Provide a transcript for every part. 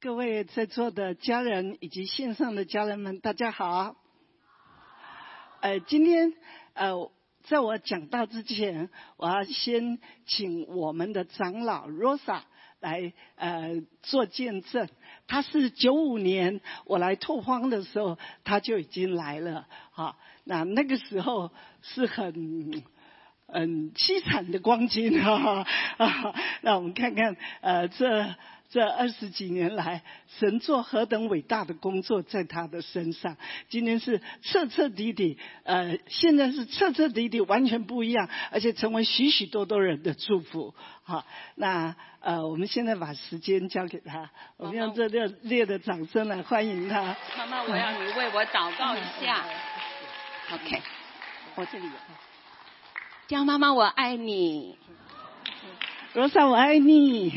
各位在座的家人以及线上的家人们，大家好。今天在我讲道之前，我要先请我们的长老 Rosa 来做见证。他是95年我来拓荒的时候，他就已经来了。好，那个时候是很凄惨的光景啊！让我们看看这20几年来，神做何等伟大的工作在他的身上。今天是彻彻底底，现在是彻彻底底完全不一样，而且成为许许多多人的祝福。好，那我们现在把时间交给他，我们用这热烈的掌声来欢迎他。 妈妈，我要你为我祷告一下。OK， 我这里有。江妈妈，我爱你。 罗莎，我爱你。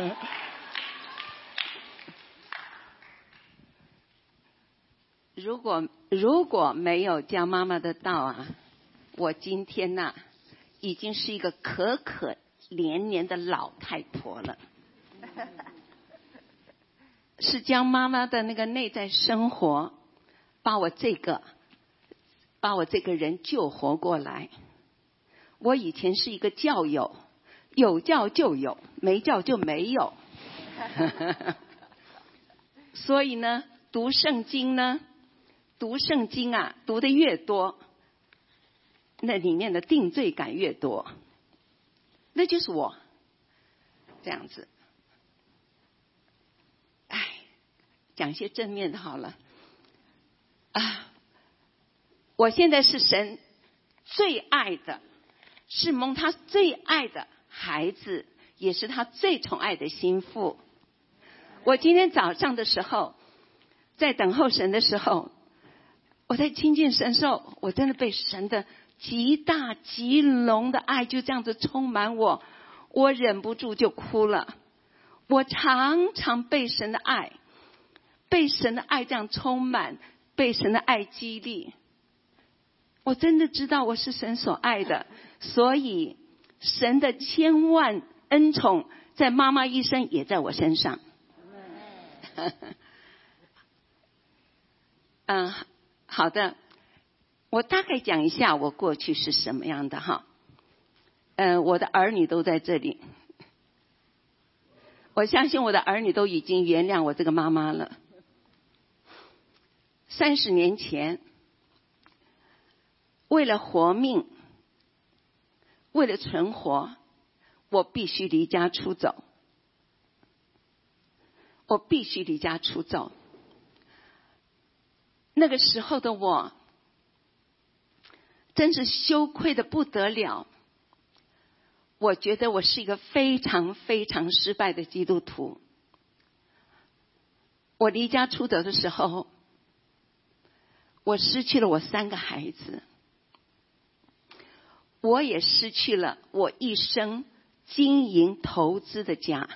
如果没有江妈妈的道啊，我今天呐，已经是一个可怜怜的老太婆了。是江妈妈的那个内在生活，把我这个人救活过来。我以前是一个教友，有教就有，没教就没有。所以呢，读圣经啊，读得越多，那里面的定罪感越多。那就是我这样子。讲些正面的好了。我现在是神最爱的，是蒙他最爱的孩子，也是他最宠爱的心腹。我今天早上的时候，在等候神的时候，我在亲近神的时候，我真的被神的极大极浓的爱就这样子充满我，我忍不住就哭了。我常常被神的爱这样充满，被神的爱激励。我真的知道我是神所爱的，所以神的千万恩宠在妈妈一生也在我身上。好的，我大概讲一下我过去是什么样的哈。我的儿女都在这里，我相信我的儿女都已经原谅我这个妈妈了。30年前，为了活命，为了存活，我必须离家出走。那个时候的我，真是羞愧的不得了。我觉得我是一个非常非常失败的基督徒。我离家出走的时候，我失去了我3个孩子，我也失去了我一生经营投资的家，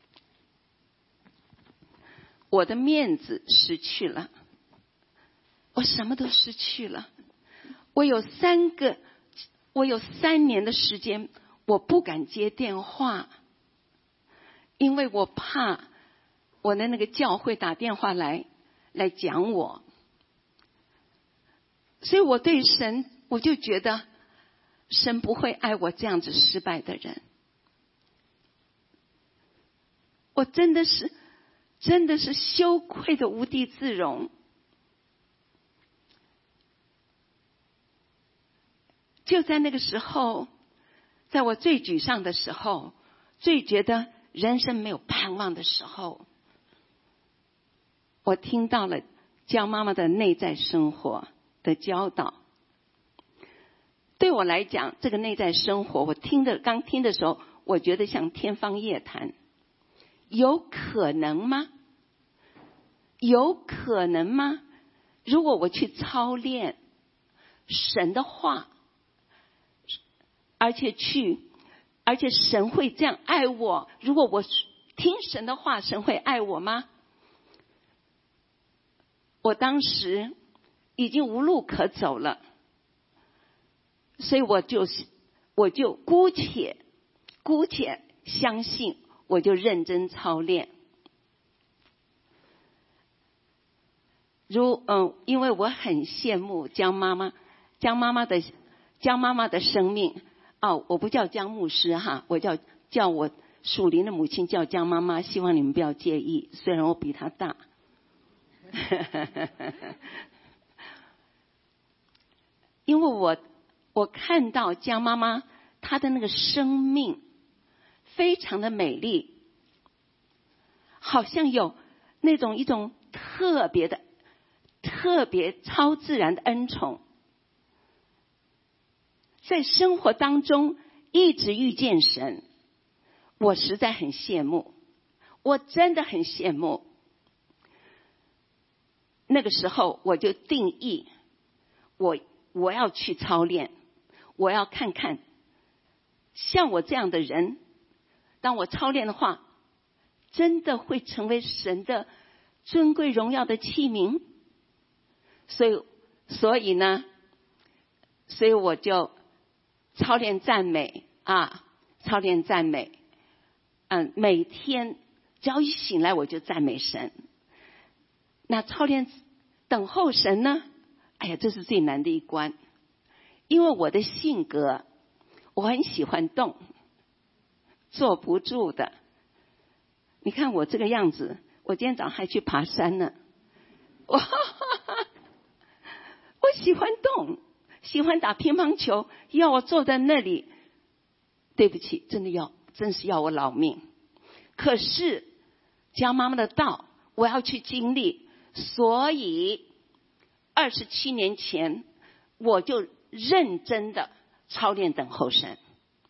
我的面子失去了，我什么都失去了。我有3年的时间，我不敢接电话，因为我怕我的那个教会打电话来讲我。所以我对神，我就觉得神不会爱我这样子失败的人。我真的是羞愧的无地自容。就在那个时候，在我最沮丧的时候，最觉得人生没有盼望的时候，我听到了江妈妈的内在生活的教导。对我来讲，这个内在生活，我刚听的时候，我觉得像天方夜谭。有可能吗？如果我去操练神的话，而且神会这样爱我，如果我听神的话，神会爱我吗？我当时已经无路可走了，所以我就姑且相信，我就认真操练。 因为我很羡慕江妈妈的生命。我不叫江牧师哈，我叫我属灵的母亲叫江妈妈，希望你们不要介意，虽然我比她大。因为我看到江妈妈她的那个生命非常的美丽，好像有那种一种特别超自然的恩宠，在生活当中一直遇见神，我实在很羡慕，我真的很羡慕。那个时候我就定义，我要去操练，我要看看像我这样的人，当我操练的话，真的会成为神的尊贵荣耀的器皿。所以我就操练赞美，每天只要一醒来我就赞美神。那操练等候神呢？这是最难的一关，因为我的性格，我很喜欢动，坐不住的。你看我这个样子，我今天早上还去爬山呢。我喜欢动，喜欢打乒乓球，要我坐在那里，对不起，真是要我老命。可是江妈妈的道我要去经历，所以27年前我就认真的操练等候神。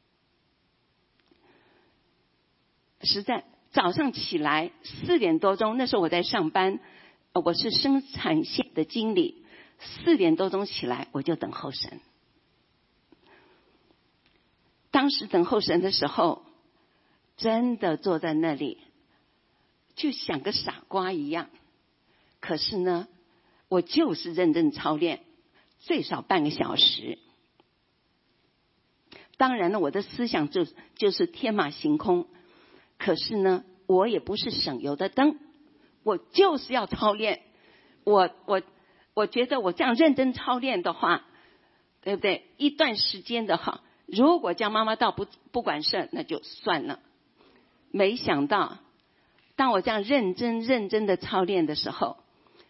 实在早上起来4点多钟，那时候我在上班，我是生产线的经理，4点多钟起来我就等候神。当时等候神的时候，真的坐在那里就像个傻瓜一样，可是呢我就是认真操练，最少半个小时。当然了，我的思想就是天马行空，可是呢我也不是省油的灯，我就是要操练。我觉得我这样认真操练的话，对不对？一段时间的话，如果江妈妈到不管事，那就算了。没想到当我这样认真的操练的时候，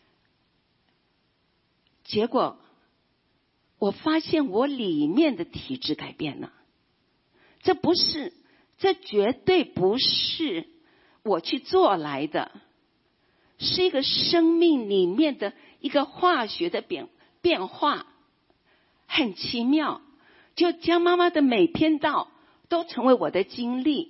结果我发现我里面的体质改变了。这绝对不是我去做来的，是一个生命里面的一个化学的变化，很奇妙。就江妈妈的每篇道都成为我的经历，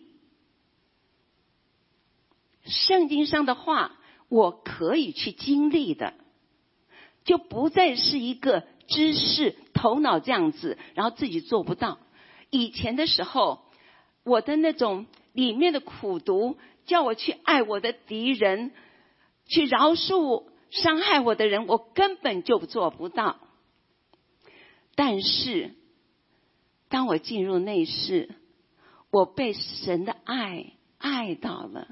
圣经上的话我可以去经历的，就不再是一个知识头脑这样子，然后自己做不到。以前的时候，我的那种里面的苦毒，叫我去爱我的敌人，去饶恕伤害我的人，我根本就做不到。但是当我进入内室，我被神的爱到了，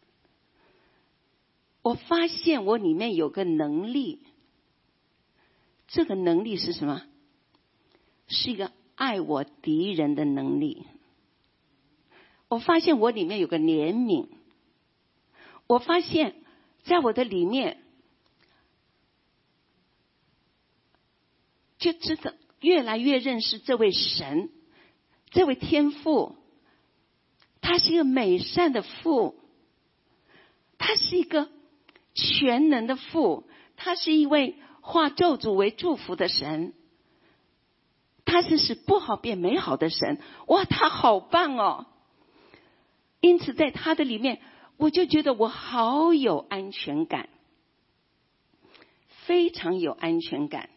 我发现我里面有个能力，这个能力是什么？是一个爱我敌人的能力。我发现我里面有个怜悯，我发现在我的里面就知道越来越认识这位神，这位天父，他是一个美善的父，他是一个全能的父，他是一位化咒诅为祝福的神，他是使不好变美好的神。哇，他好棒哦！因此在他的里面，我就觉得我好有安全感，非常有安全感。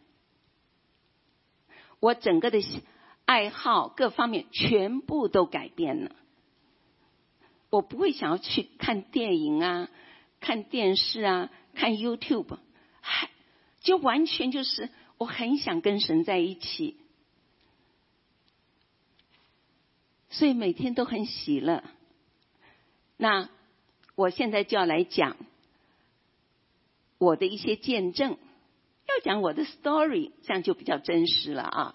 我整个的爱好各方面全部都改变了。我不会想要去看电影啊，看电视啊，看 YouTube， 就完全就是我很想跟神在一起，所以每天都很喜乐。那我现在就要来讲我的一些见证，要讲我的 story， 这样就比较真实了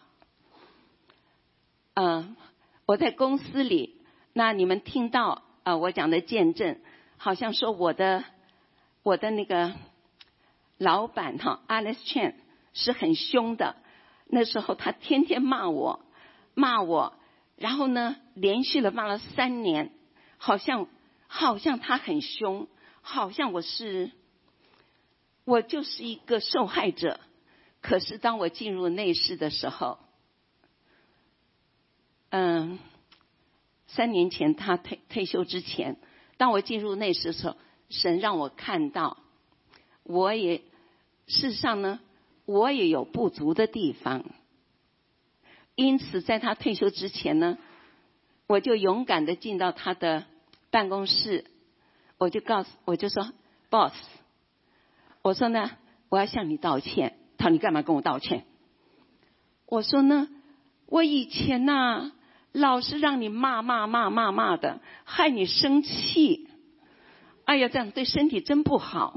啊。我在公司里，那你们听到我讲的见证，好像说我的那个老板Alex Chen 是很凶的，那时候他天天骂我，然后呢连续骂了3年，好像他很凶，好像我就是一个受害者。可是当我进入内室的时候，3年前他退休之前，当我进入内室的时候，神让我看到事实上呢我也有不足的地方。因此在他退休之前呢，我就勇敢的进到他的办公室，我就说 Boss， 我说呢我要向你道歉。他说你干嘛跟我道歉？我说呢我以前老是让你骂的，害你生气，哎呀这样对身体真不好。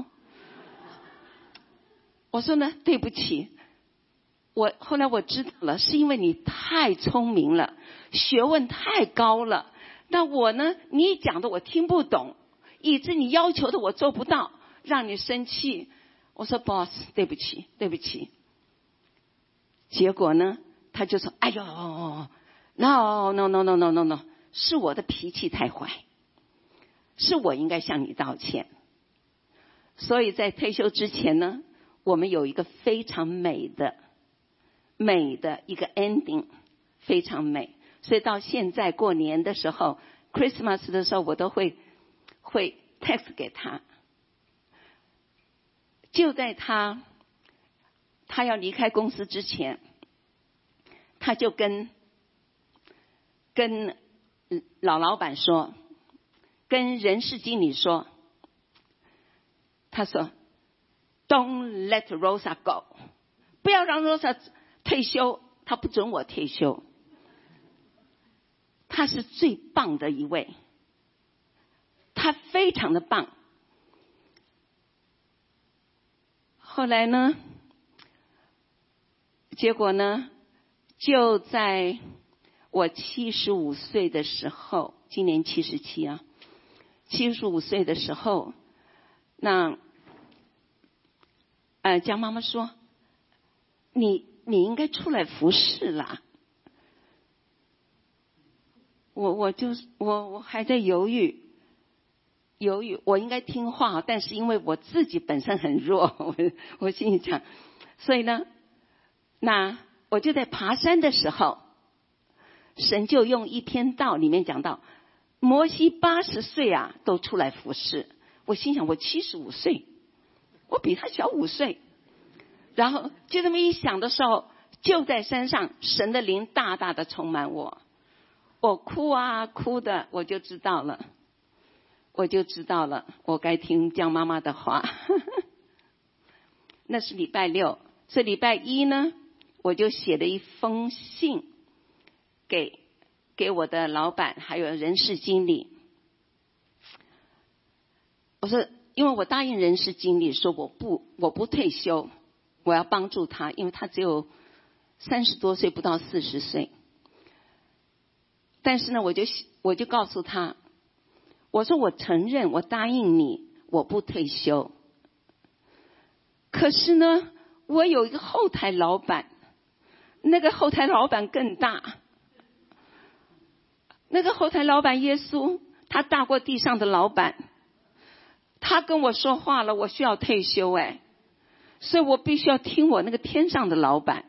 我说呢对不起，后来我知道了，是因为你太聪明了，学问太高了，但我呢你讲的我听不懂，以致你要求的我做不到，让你生气。我说 Boss 对不起。结果呢他就说哎呦No， 是我的脾气太坏，是我应该向你道歉。所以在退休之前呢，我们有一个非常美的一个 ending， 非常美。所以到现在过年的时候 Christmas 的时候，我都会 text 给他。就在他要离开公司之前，他就跟老板说，跟人事经理说，他说 Don't let Rosa go， 不要让 Rosa 退休，他不准我退休，他是最棒的一位，他非常的棒。后来呢，结果呢，就在我75岁的时候，今年77啊，75岁的时候，那江妈妈说你应该出来服侍啦。我还在犹豫，我应该听话，但是因为我自己本身很弱，我心里想，所以呢，那我就在爬山的时候，神就用一篇道里面讲到，摩西80岁都出来服侍。我心想我75岁，我比他小5岁。然后就这么一想的时候，就在山上，神的灵大大的充满我，我哭的，我就知道了，我该听江妈妈的话。那是礼拜6，所以礼拜1呢，我就写了一封信给我的老板还有人事经理。我说因为我答应人事经理说我不退休，我要帮助他，因为他只有30多岁不到40岁。但是呢我就告诉他，我说我承认我答应你我不退休，可是呢我有一个后台老板，那个后台老板更大，那个后台老板耶稣，他大过地上的老板，他跟我说话了，我需要退休所以我必须要听我那个天上的老板。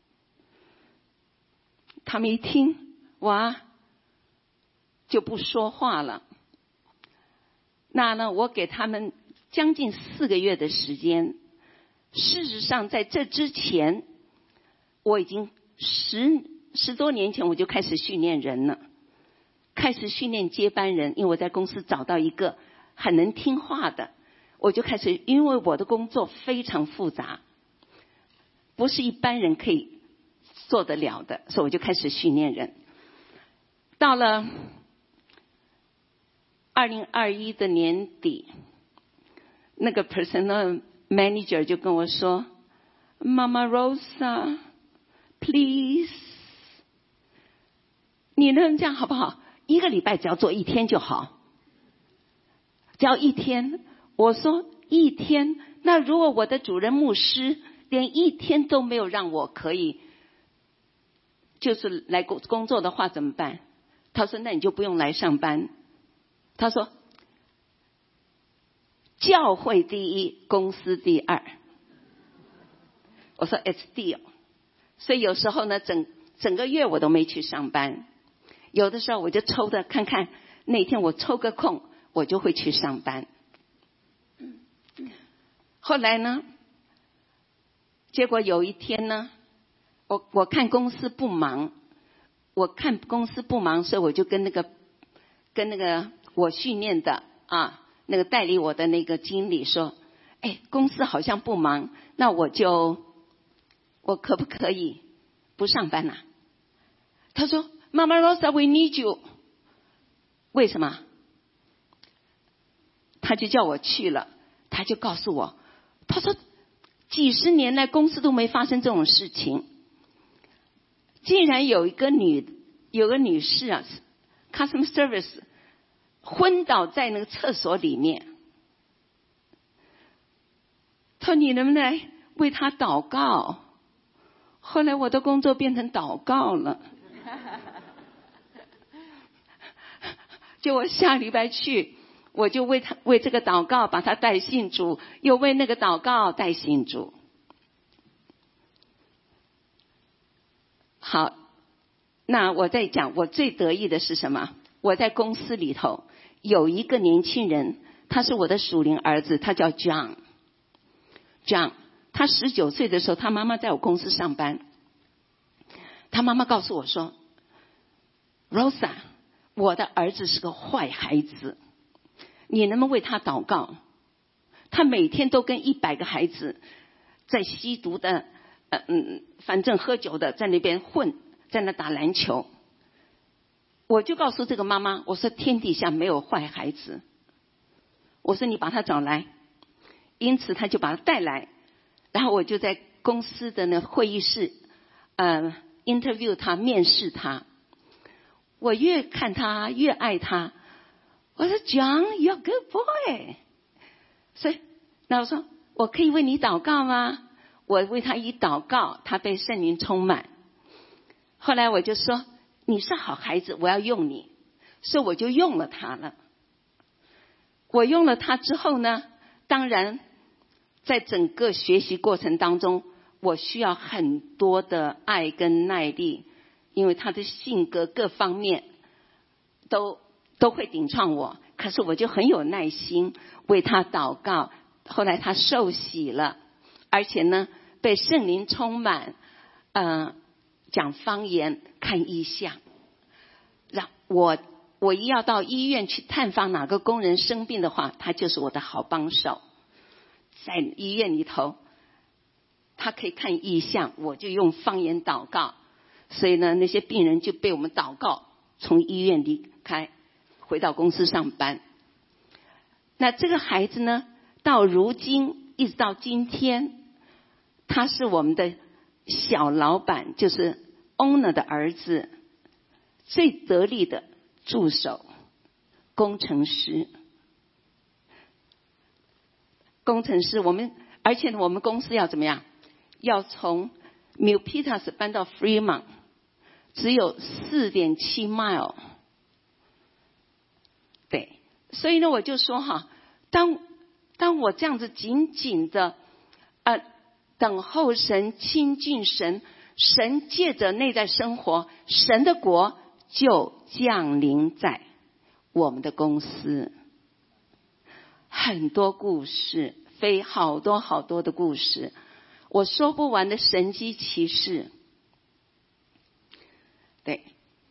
他们一听哇就不说话了。那呢我给他们将近4个月的时间。事实上在这之前，我已经10多年前我就开始训练人了，开始训练接班人。因为我在公司找到一个很能听话的，我就开始，因为我的工作非常复杂，不是一般人可以做得了的，所以我就开始训练人。到了2021的年底，那个 personnel manager 就跟我说，妈妈 Rosa please， 你能这样好不好？1个礼拜只要做1天就好，只要1天。我说1天，那如果我的主任牧师连1天都没有让我可以就是来工作的话怎么办？他说那你就不用来上班。他说教会第一，公司第2。我说 it's deal。 所以有时候呢整个月我都没去上班，有的时候我就抽的看看那天我抽个空我就会去上班。后来呢，结果有一天呢，我看公司不忙，所以我就跟那个我训练的那个代理我的那个经理说，公司好像不忙，那我可不可以不上班啊？他说妈妈 Rosa we need you。 为什么？他就叫我去了，他就告诉我，他说几十年来公司都没发生这种事情，竟然有个女士啊 customer service 昏倒在那个厕所里面。他说你能不能来为她祷告？后来我的工作变成祷告了。就我下礼拜去，我就为这个祷告把他带信主，又为那个祷告带信主。好，那我在讲我最得意的是什么？我在公司里头有一个年轻人，他是我的属灵儿子，他叫 John。 他19岁的时候，他妈妈在我公司上班，他妈妈告诉我说 Rosa 我的儿子是个坏孩子，你能不能为他祷告？他每天都跟100个孩子在吸毒的反正喝酒的在那边混，在那打篮球。我就告诉这个妈妈，我说天底下没有坏孩子，我说你把他找来。因此他就把他带来，然后我就在公司的那会议室interview 他，面试他。我越看他越爱他，我说 John you're a good boy。 所以那我说我可以为你祷告吗？我为他一祷告，他被圣灵充满。后来我就说你是好孩子，我要用你，所以我就用了他了。我用了他之后呢，当然在整个学习过程当中，我需要很多的爱跟耐力，因为他的性格各方面都会顶撞我，可是我就很有耐心为他祷告。后来他受洗了，而且呢被圣灵充满，讲方言，看异象。让我一要到医院去探访哪个工人生病的话，他就是我的好帮手。在医院里头他可以看异象，我就用方言祷告，所以呢那些病人就被我们祷告从医院离开，回到公司上班。那这个孩子呢，到如今一直到今天，他是我们的小老板，就是 owner 的儿子，最得力的助手，工程师。而且我们公司要怎么样？要从 Milpitas 搬到 Fremont， 只有 4.7 mile。 对，所以呢我就说当我这样子紧紧的等候神，亲近神，神借着内在生活，神的国就降临在我们的公司。很多故事，好多的故事，我说不完的神迹奇事。对，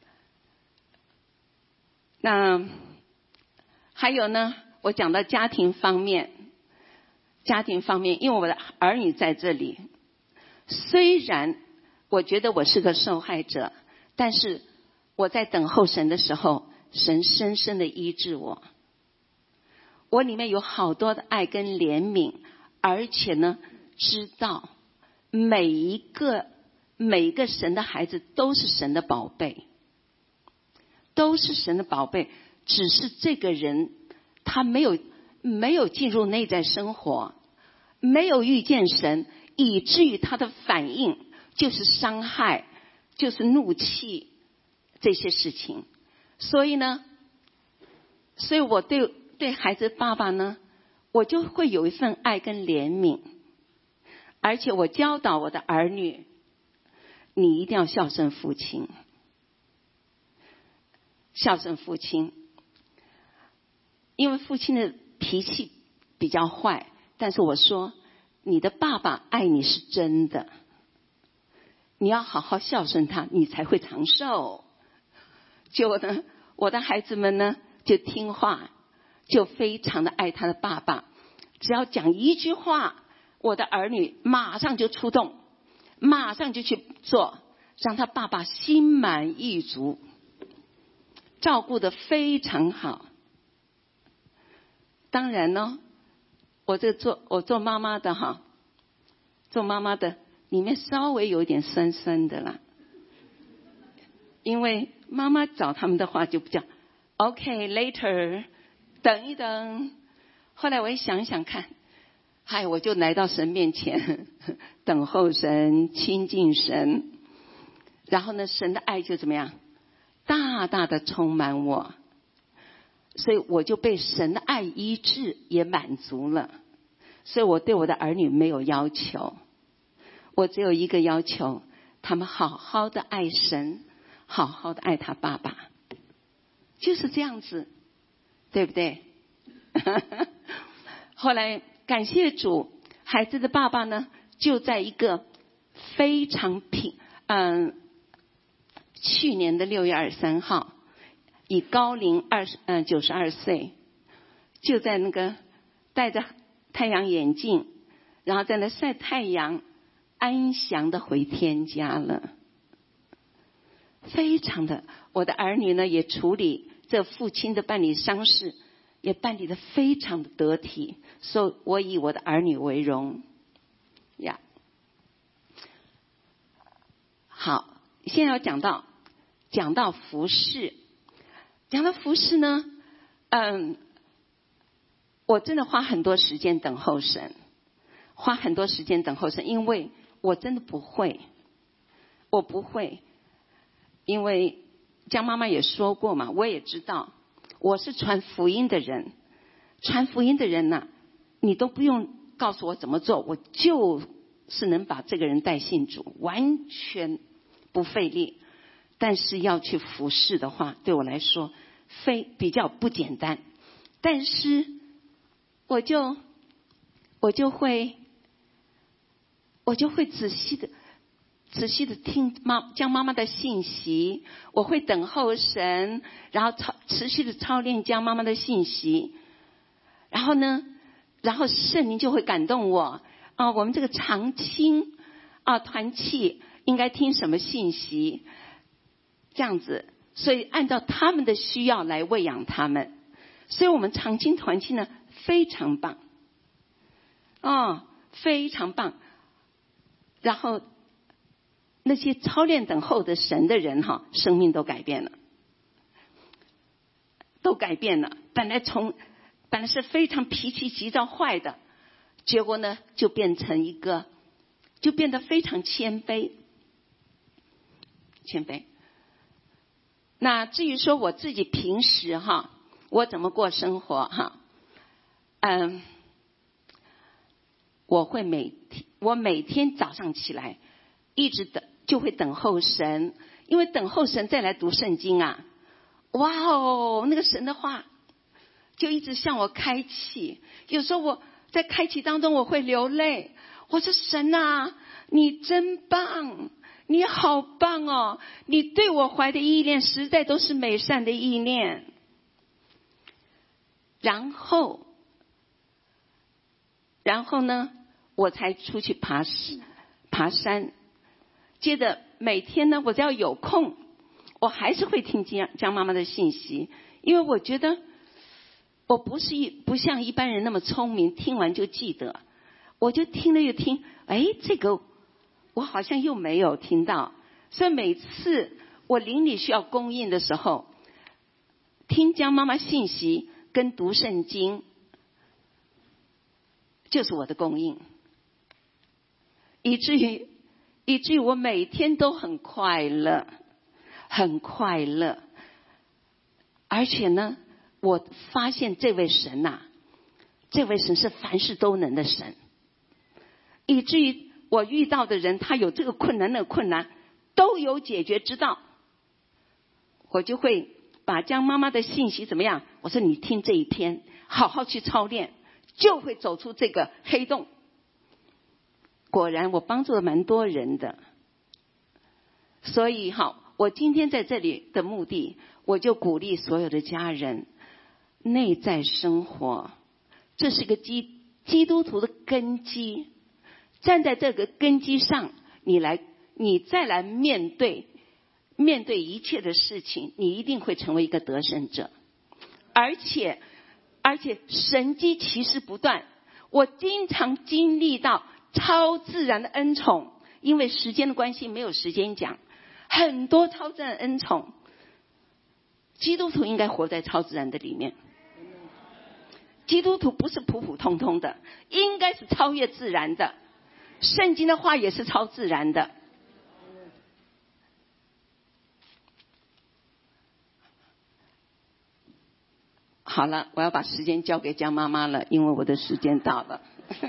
那还有呢，我讲到家庭方面，因为我的儿女在这里，虽然我觉得我是个受害者，但是我在等候神的时候，神深深的医治我。我里面有好多的爱跟怜悯， 而且呢，知道每一个神的孩子都是神的宝贝，都是神的宝贝，只是这个人他没有进入内在生活，没有遇见神，以至于他的反应就是伤害，就是怒气这些事情。所以我对孩子爸爸呢，我就会有一份爱跟怜悯，而且我教导我的儿女，你一定要孝顺父亲，孝顺父亲。因为父亲的脾气比较坏，但是我说你的爸爸爱你是真的，你要好好孝顺他，你才会长寿。结果呢，我的孩子们呢就听话，就非常的爱他的爸爸，只要讲一句话，我的儿女马上就出动，马上就去做，让他爸爸心满意足，照顾得非常好。当然呢，我做妈妈的哈，做妈妈的里面稍微有点酸酸的啦，因为妈妈找他们的话就不讲 OK later， 等一等。后来我一想想看，我就来到神面前，等候神，亲近神，然后呢，神的爱就怎么样，大大的充满我，所以我就被神的爱医治也满足了。所以我对我的儿女没有要求，我只有一个要求，他们好好的爱神，好好的爱他爸爸，就是这样子，对不对？后来感谢主，孩子的爸爸呢就在一个非常去年的6月23号以高龄92岁，就在那个戴着太阳眼镜，然后在那晒太阳，安详的回天家了。非常的，我的儿女呢也处理这父亲的办理丧事，也办理的非常的得体，所以我以我的儿女为荣呀。好，现在要讲到服事。讲到服事呢，我真的花很多时间等候神，因为我真的不会，因为江妈妈也说过嘛，我也知道，我是传福音的人呐，你都不用告诉我怎么做，我就是能把这个人带信主，完全不费力。但是要去服侍的话，对我来说比较不简单。但是我就会仔细的听江妈妈的信息，我会等候神，然后持续的操练江妈妈的信息。然后圣灵就会感动我我们这个长青团契应该听什么信息，这样子，所以按照他们的需要来喂养他们。所以我们长青团契呢非常棒非常棒。然后那些操练等候的神的人生命都改变了。本来是非常脾气急躁坏的，结果呢就变得非常谦卑。那至于说我自己平时我怎么过生活我每天早上起来就会等候神，因为等候神再来读圣经那个神的话就一直向我开启。有时候我在开启当中我会流泪，我说神你真棒，你好棒你对我怀的意念实在都是美善的意念。然后呢我才出去爬山。接着每天呢我只要有空，我还是会听江妈妈的信息，因为我觉得我不像一般人那么聪明，听完就记得。 我就听了又听，这个我好像又没有听到。所以每次我邻里需要供应的时候，听江妈妈信息跟读圣经，就是我的供应，以至于我每天都很快乐，很快乐。而且呢，我发现这位神啊，这位神是凡事都能的神，以至于我遇到的人，他有这个困难那个困难都有解决之道。我就会把江妈妈的信息怎么样，我说你听这一篇，好好去操练，就会走出这个黑洞。果然我帮助了蛮多人的。所以我今天在这里的目的，我就鼓励所有的家人，内在生活，这是个基督徒的根基。站在这个根基上，你再来面对一切的事情，你一定会成为一个得胜者。而且神迹奇事不断，我经常经历到超自然的恩宠，因为时间的关系没有时间讲，很多超自然的恩宠。基督徒应该活在超自然的里面，基督徒不是普普通通的，应该是超越自然的。圣经的话也是超自然的。好了，我要把时间交给江妈妈了，因为我的时间到了。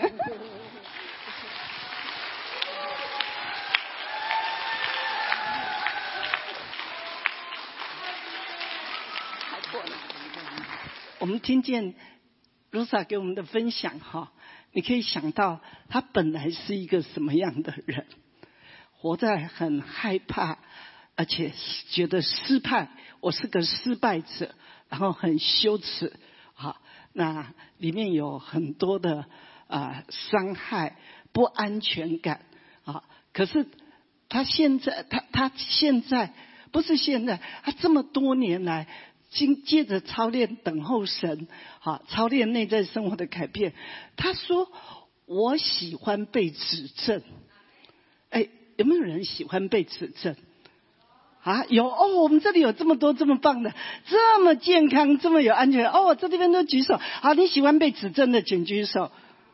我们听见Rosa给我们的分享你可以想到他本来是一个什么样的人，活在很害怕，而且觉得失败，我是个失败者，然后很羞耻那里面有很多的伤害、不安全感可是他现在不是现在，他这么多年来借着操练等候神操练内在生活的改变，他说我喜欢被指正。有没有人喜欢被指正有我们这里有这么多这么棒的，这么健康，这么有安全这里边都举手。好，你喜欢被指正的请举手。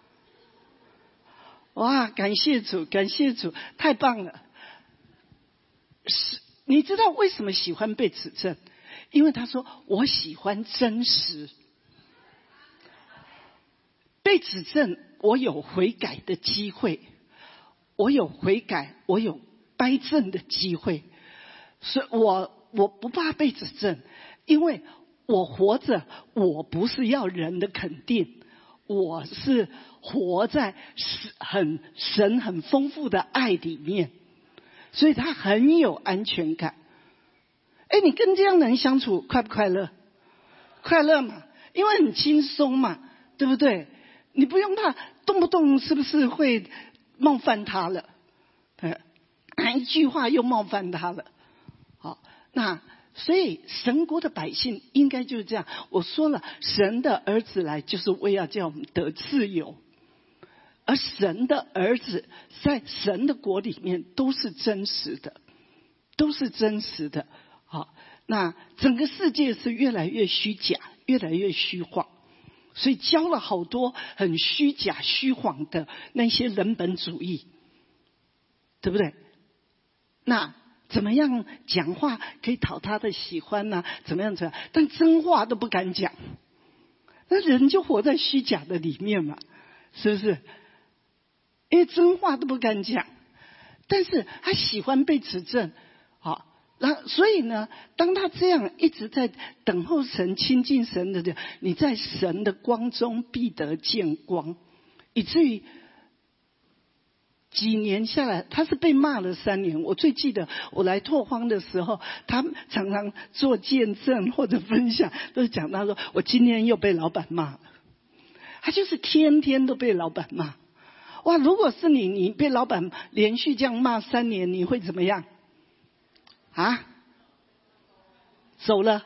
哇，感谢主，感谢主，太棒了。你知道为什么喜欢被指正？因为他说我喜欢真实。被指正，我有悔改的机会，我有悔改，我有掰正的机会。所以我不怕被指正，因为我活着，我不是要人的肯定，我是活在神很丰富的爱里面，所以他很有安全感。你跟这样的人相处快不快乐？快乐嘛，因为很轻松嘛，对不对？你不用怕动不动是不是会冒犯他了，一句话又冒犯他了。那所以神国的百姓应该就是这样。我说了，神的儿子来就是为要叫我们得自由，而神的儿子在神的国里面都是真实的，都是真实的。那整个世界是越来越虚假，越来越虚晃，所以教了好多很虚假虚晃的那些人本主义，对不对？那怎么样讲话可以讨他的喜欢呢？怎么样？但真话都不敢讲，那人就活在虚假的里面嘛，是不是？因为真话都不敢讲，但是他喜欢被指正，所以呢，当他这样一直在等候神、亲近神的，你在神的光中必得见光，以至于几年下来，他是被骂了3年。我最记得我来拓荒的时候，他常常做见证或者分享，都是讲到说我今天又被老板骂了。他就是天天都被老板骂。哇，如果是你被老板连续这样骂3年，你会怎么样？走了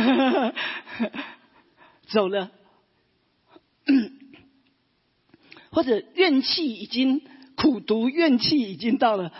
走了。 或者怨气已经苦毒，怨气已经到了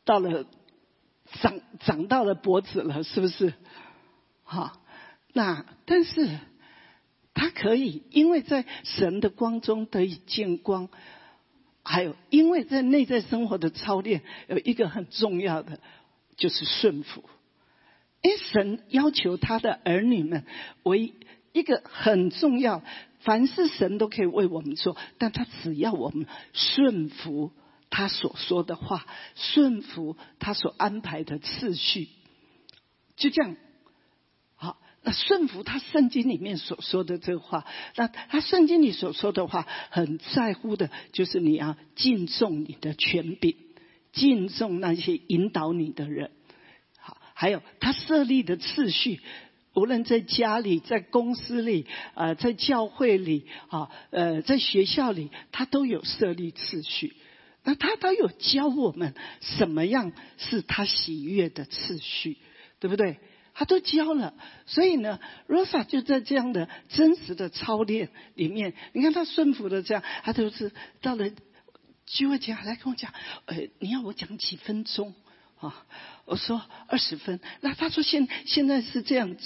长到了脖子了，是不是？好，那但是他可以因为在神的光中得以见光，还有因为在内在生活的操练有一个很重要的就是顺服。因为神要求他的儿女们为一个很重要，凡是神都可以为我们做，但他只要我们顺服他所说的话，顺服他所安排的次序，就这样。好，那顺服他圣经里面所说的这个话，那他圣经里所说的话很在乎的就是你要敬重你的权柄，敬重那些引导你的人。还有他设立的次序，无论在家里，在公司里，在教会里，在学校里，他都有设立次序。那他都有教我们什么样是他喜悦的次序，对不对？他都教了。所以呢 Rosa 就在这样的真实的操练里面，你看他顺服的这样，他就是到了聚会前还来跟我讲，你要我讲几分钟啊？我说20分。那他说现在是这样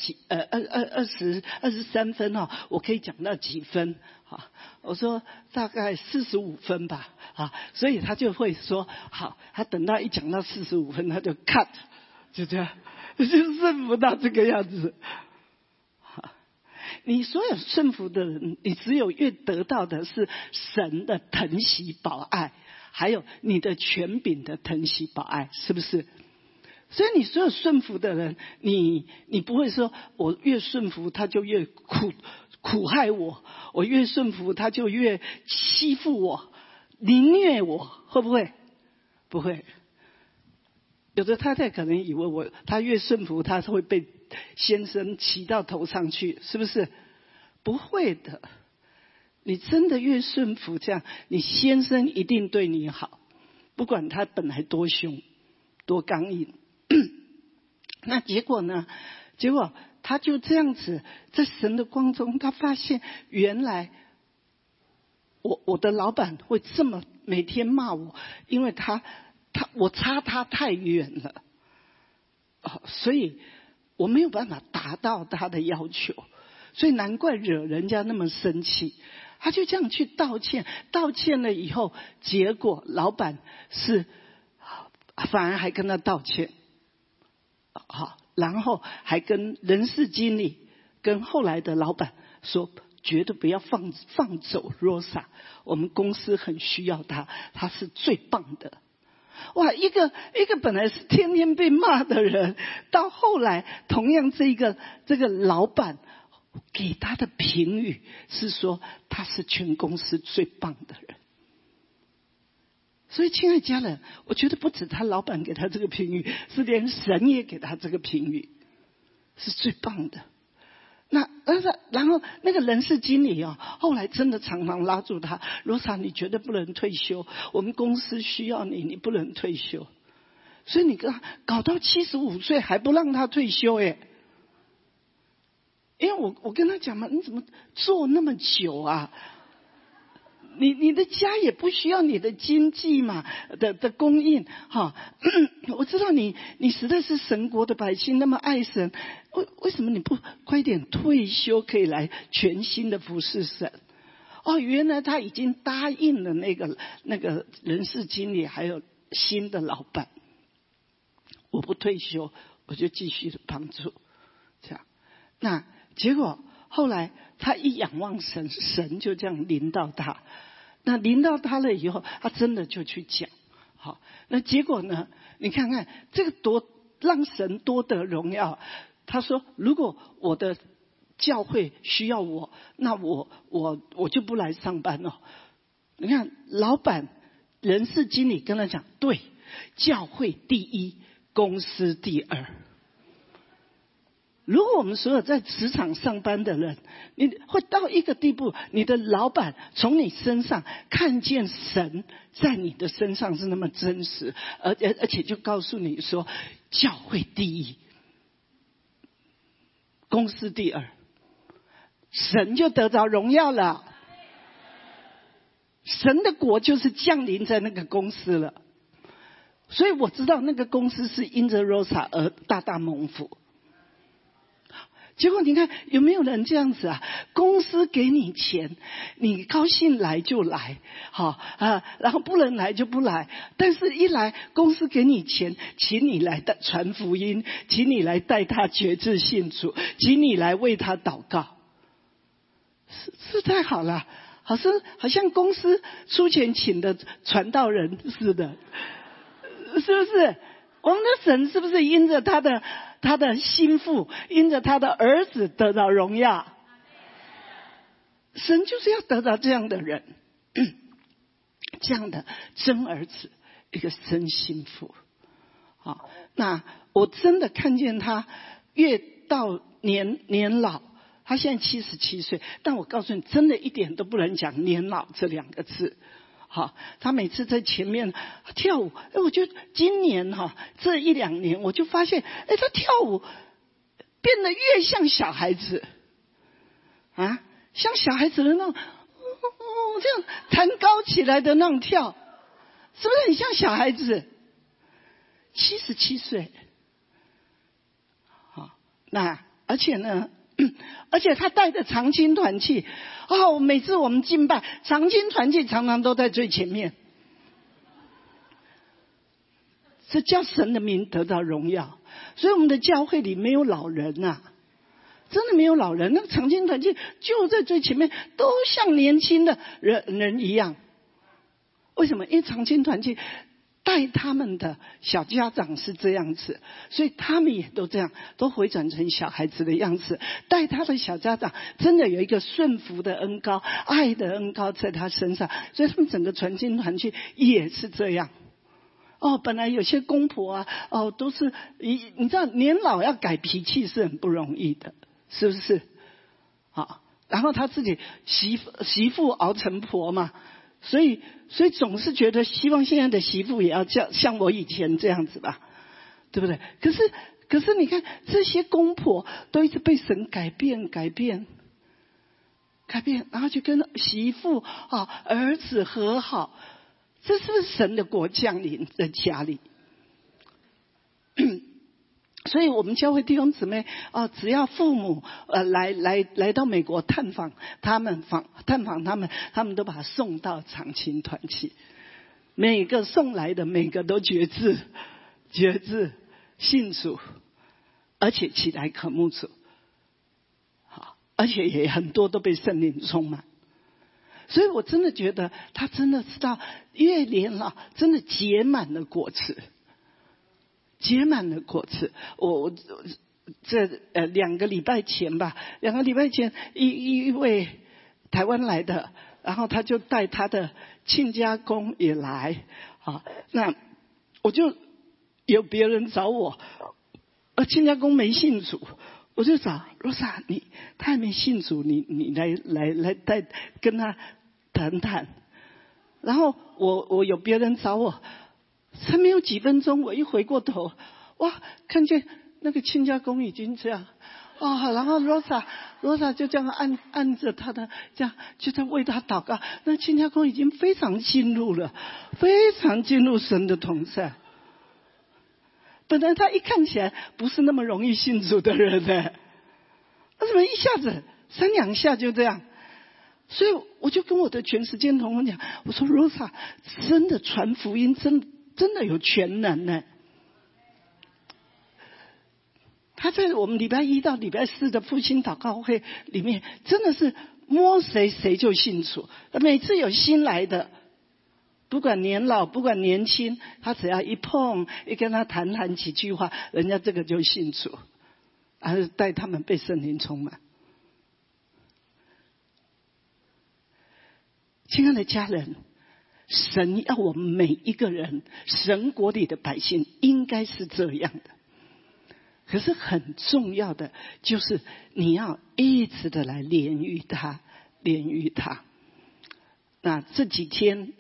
23分哦，我可以讲到几分啊？我说大概45分吧啊，所以他就会说好，他等到一讲到45分他就 cut， 就这样，就顺服到这个样子。你所有顺服的人，你只有越得到的是神的疼惜保爱，还有你的权柄的疼惜保爱，是不是？所以你所有顺服的人，你不会说我越顺服他就越苦害我，我越顺服他就越欺负我，凌虐我，会不会？不会。有的太太可能以为他越顺服他会被先生骑到头上去，是不是？不会的。你真的越顺服这样，你先生一定对你好，不管他本来多凶多刚硬。那结果呢？结果他就这样子在神的光中，他发现原来我的老板会这么每天骂我，因为我差他太远了，所以我没有办法达到他的要求，所以难怪惹人家那么生气。他就这样去道歉，道歉了以后，结果老板反而还跟他道歉。好，然后还跟人事经理跟后来的老板说，绝对不要放走 Rosa， 我们公司很需要他，他是最棒的。哇，一个本来是天天被骂的人，到后来同样这个老板给他的评语是说他是全公司最棒的人。所以亲爱的家人，我觉得不止他老板给他这个评语，是连神也给他这个评语，是最棒的。然后那个人事经理后来真的常常拉住他，罗莎，你绝对不能退休，我们公司需要你，你不能退休。所以你跟他搞到75岁还不让他退休耶。因为我跟他讲嘛，你怎么做那么久啊？你的家也不需要你的经济嘛的供应哈。我知道你实在是神国的百姓，那么爱神，为什么你不快点退休，可以来全新的服侍神？原来他已经答应了那个人事经理还有新的老板，我不退休，我就继续的帮助，这样。那结果后来他一仰望神，神就这样临到他。那临到他了以后，他真的就去讲。好，那结果呢？你看看这个多让神多得荣耀。他说：“如果我的教会需要我，那我就不来上班了。”你看，老板、人事经理跟他讲：“对，教会第一，公司第二。”如果我们所有在职场上班的人，你会到一个地步，你的老板从你身上看见神在你的身上是那么真实，而且就告诉你说，教会第一，公司第二，神就得着荣耀了。 神的国就是降临在那个公司了。所以我知道那个公司是因着 Rosa 而大大蒙福。结果你看有没有人这样子啊？公司给你钱，你高兴来就来，好啊，然后不能来就不来。但是一来公司给你钱，请你来传福音，请你来带他决志信主，请你来为他祷告，是太好了，好像公司出钱请的传道人似的，是不是？我们的神是不是因着他的心腹，因着他的儿子得到荣耀？神就是要得到这样的人，这样的真儿子，一个真心腹。好，那我真的看见他越到年老，他现在77岁，但我告诉你，真的一点都不能讲年老这2个字。好，他每次在前面跳舞，我就今年这1-2年我就发现，他跳舞变得越像小孩子啊，像小孩子的那种这样弹高起来的那种跳，是不是很像小孩子？77岁，好，那而且他带着长青团契，每次我们敬拜，长青团契常常都在最前面，这叫神的名得到荣耀。所以我们的教会里没有老人啊，真的没有老人，那个长青团契就在最前面，都像年轻的人一样。为什么？因为长青团契带他们的小家长是这样子，所以他们也都这样，都回转成小孩子的样子。带他的小家长真的有一个顺服的恩膏，爱的恩膏在他身上，所以他们整个传经团契也是这样。本来有些公婆啊，都是你知道年老要改脾气是很不容易的，是不是？好，然后他自己媳妇熬成婆嘛。所以总是觉得希望现在的媳妇也要像我以前这样子吧，对不对？可是你看这些公婆都一直被神改变，然后就跟媳妇儿子和好，这是不是神的国降临在家里？所以我们教会弟兄姊妹只要父母来到美国探访他们，他们都把他送到长青团契。每个送来的每个都决志信主，而且起来渴慕主，好，而且也很多都被圣灵充满。所以我真的觉得他真的知道越年老真的结满了果子。我这2个礼拜前吧，2个礼拜前一位台湾来的，然后他就带他的亲家公也来，那我就有别人找我，亲家公没信主，我就找Rosa，他还没信主，你来带跟他谈谈。然后我有别人找我。才没有几分钟，我一回过头，哇，看见那个亲家公已经这样，然后 Rosa 就这样按着他的，这样就在为他祷告。那亲家公已经非常进入神的同在。本来他一看起来不是那么容易信主的人呢，为什么一下子3-2下就这样？所以我就跟我的全时间同工讲，我说 Rosa 真的传福音真的有全能呢。他在我们礼拜1到礼拜4的复兴祷告会里面，真的是摸谁就信主。每次有新来的，不管年老不管年轻，他只要一碰一跟他谈几句话，人家这个就信主，而是带他们被圣灵充满。亲爱的家人，神要我们每一个人，神国里的百姓应该是这样的。可是很重要的就是你要一直的来怜悯他。那这几天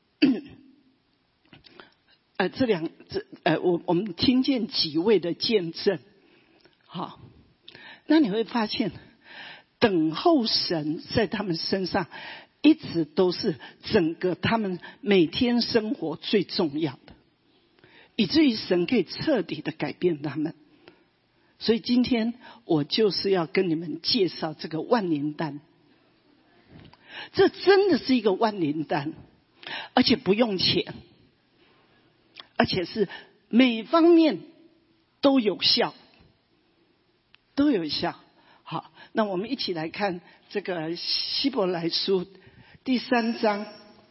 我们听见几位的见证，好，那你会发现等候神在他们身上一直都是整个他们每天生活最重要的，以至于神可以彻底的改变他们。所以今天我就是要跟你们介绍这个万灵丹，这真的是一个万灵丹，而且不用钱，而且是每方面都有效，都有效。好，那我们一起来看这个希伯来书第3章，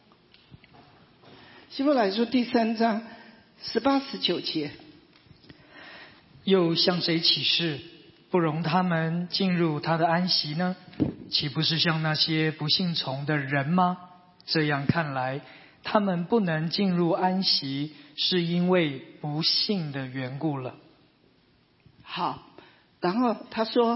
希伯来书第3章18、19节。 又向谁起誓，不容他们进入他的安息呢？岂不是像那些不信从的人吗？这样看来，他们不能进入安息，是因为不信的缘故了。 好，然后他说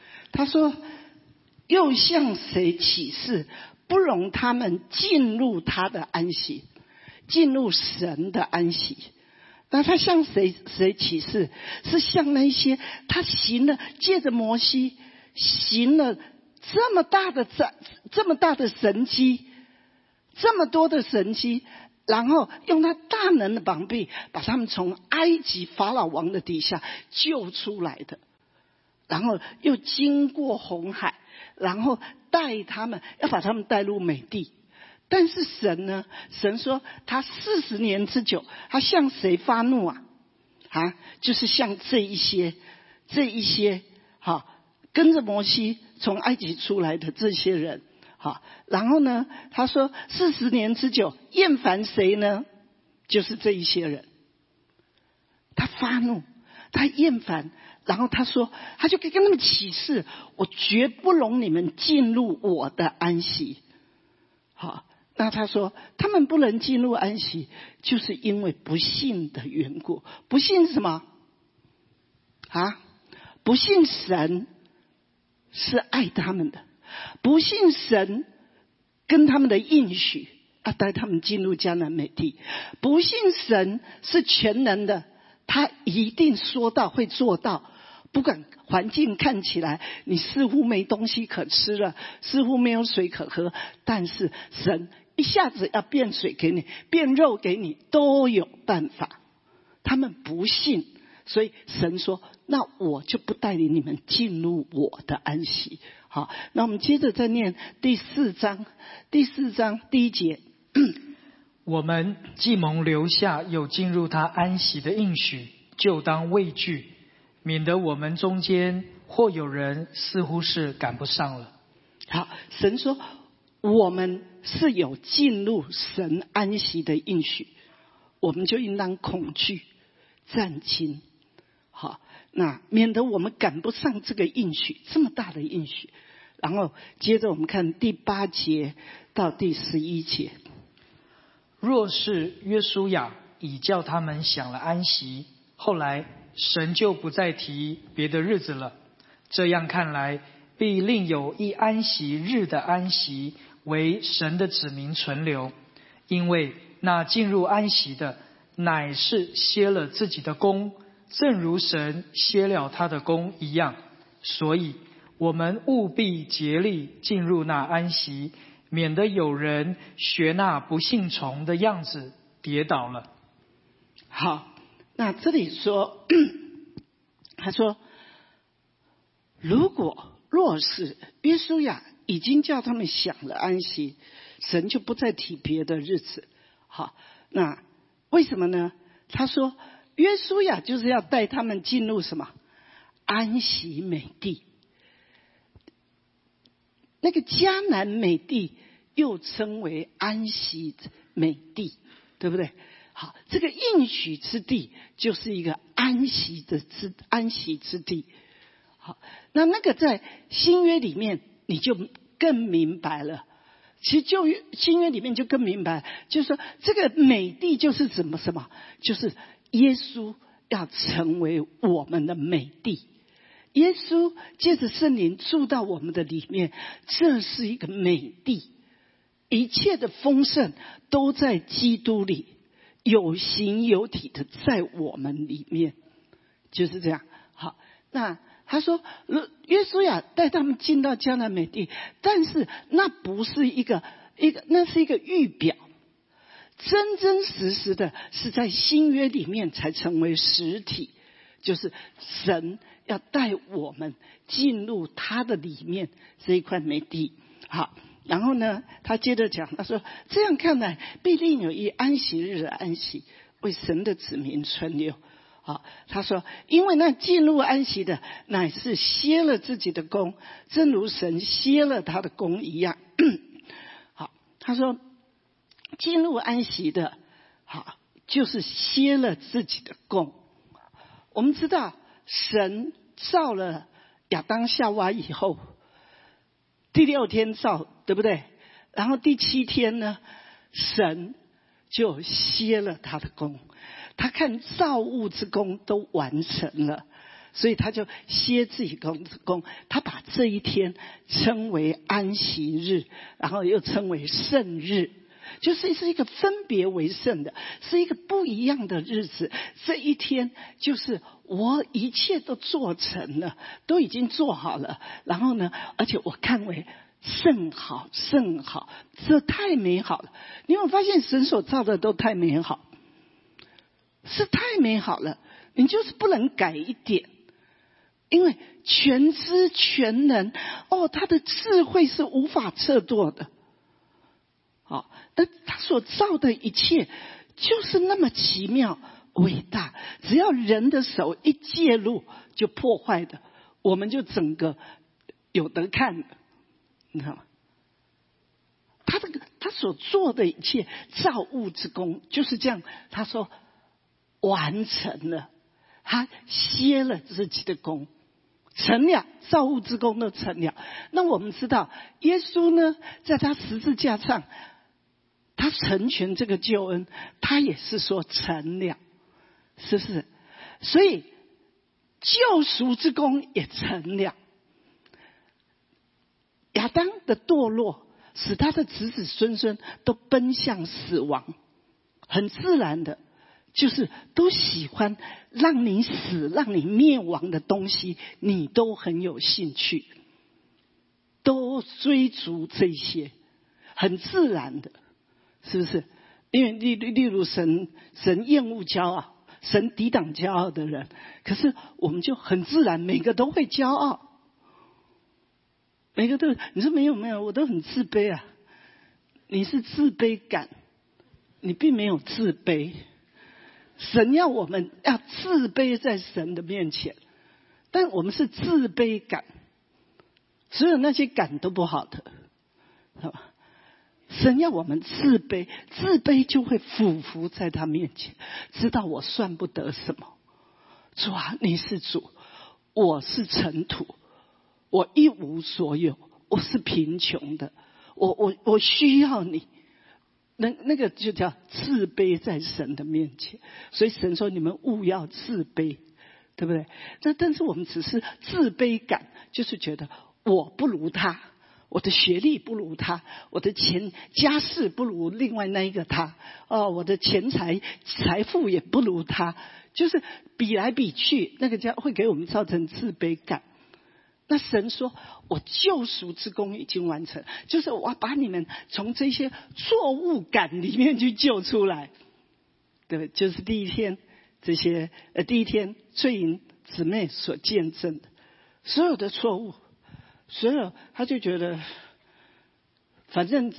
又向谁起誓，不容他们进入他的安息，进入神的安息。那他向谁起誓？是向那些他行了，借着摩西行了这么大的神迹，这么多的神迹，然后用他大能的膀臂把他们从埃及法老王的底下救出来的，然后又经过红海，然后带他们，要把他们带入美地。但是神呢？神说他40年之久，他向谁发怒啊？就是向这一些跟着摩西从埃及出来的这些人。然后呢，他说40年之久，厌烦谁呢？就是这一些人。他发怒，他厌烦，然后他说，他就跟他们起誓，我绝不容你们进入我的安息。好。那他说他们不能进入安息，就是因为不信的缘故。不信什么？不信神是爱他们的，不信神跟他们的应许要带他们进入迦南美地，不信神是全能的，他一定说到会做到。不管环境看起来你似乎没东西可吃了，似乎没有水可喝，但是神一下子要变水给你，变肉给你，都有办法。他们不信，所以神说，那我就不带领你们进入我的安息。好，那我们接着再念第4章第1节。 我们既蒙留下有进入他安息的应许，就当畏惧，免得我们中间或有人似乎是赶不上了。 好，神说我们是有进入神安息的应许，我们就应当恐惧战兢。好，那免得我们赶不上这个应许，这么大的应许。然后接着我们看第8节到第11节。 若是约书亚已叫他们享了安息，后来神就不再提别的日子了。这样看来，必另有一安息日的安息为神的子民存留，因为那进入安息的，乃是歇了自己的功，正如神歇了他的功一样。所以我们务必竭力进入那安息，免得有人学那不信从的样子跌倒了。 好，那这里说他说若是约书亚已经叫他们享了安息，神就不再提别的日子。好，那为什么呢？他说约书亚就是要带他们进入什么？安息美地。那个迦南美地又称为安息美地，对不对？好，这个应许之地就是一个安息之地。好，那个在新约里面你就更明白了。其实旧约新约里面就更明白，就是说这个美地就是什么，就是耶稣要成为我们的美地。耶稣借着圣灵住到我们的里面，这是一个美地，一切的丰盛都在基督里，有形有体的在我们里面，就是这样。好，那他说约书亚带他们进到迦南美地，但是那不是一个那是一个预表，真真实实的是在新约里面才成为实体，就是神要带我们进入他的里面这一块美地。好，然后呢，他接着讲，他说这样看来，必定有一安息日的安息，为神的子民存留。好，他说因为那进入安息的乃是歇了自己的功，正如神歇了他的功一样。好，他说进入安息的，好，就是歇了自己的功。我们知道神造了亚当夏娃以后，第6天造，对不对？然后第7天呢，神就歇了他的功，他看造物之功都完成了，所以他就歇自己功，他把这一天称为安息日，然后又称为圣日，就是是一个分别为圣的，是一个不一样的日子。这一天就是我一切都做成了，都已经做好了，然后呢，而且我看为甚好甚好，这太美好了。你有没有发现神所造的都太美好，是太美好了，你就是不能改一点，因为全知全能，他的智慧是无法测度的。好，但他所造的一切就是那么奇妙伟大，只要人的手一介入就破坏的，我们就整个有得看的，你知道吗？他所做的一切造物之功就是这样，他说完成了，他歇了自己的功，成了，造物之功都成了。那我们知道耶稣呢，在他十字架上他成全这个救恩，他也是说成了，是不是？所以救赎之功也成了。亚当的堕落使他的子子孙孙都奔向死亡，很自然的就是都喜欢让你死让你灭亡的东西，你都很有兴趣，都追逐这些，很自然的，是不是？因为例如神厌恶骄傲，神抵挡骄傲的人，可是我们就很自然每个都会骄傲，每个都，你说没有，我都很自卑啊。你是自卑感，你并没有自卑。神要我们要自卑在神的面前，但我们是自卑感，所有那些感都不好的，好吧？神要我们自卑，自卑就会俯伏在他面前，知道我算不得什么。主啊，你是主，我是尘土，我一无所有，我是贫穷的，我需要你。那个就叫自卑在神的面前。所以神说你们务要自卑，对不对？但是我们只是自卑感，就是觉得我不如他，我的学历不如他，我的家世不如另外那一个他，我的财富也不如他，就是比来比去，那个会给我们造成自卑感。那神说我救赎之功已经完成，就是我要把你们从这些错误感里面去救出来，对不对？就是第一天翠莹姊妹所见证的所有的错误，所有他就觉得反正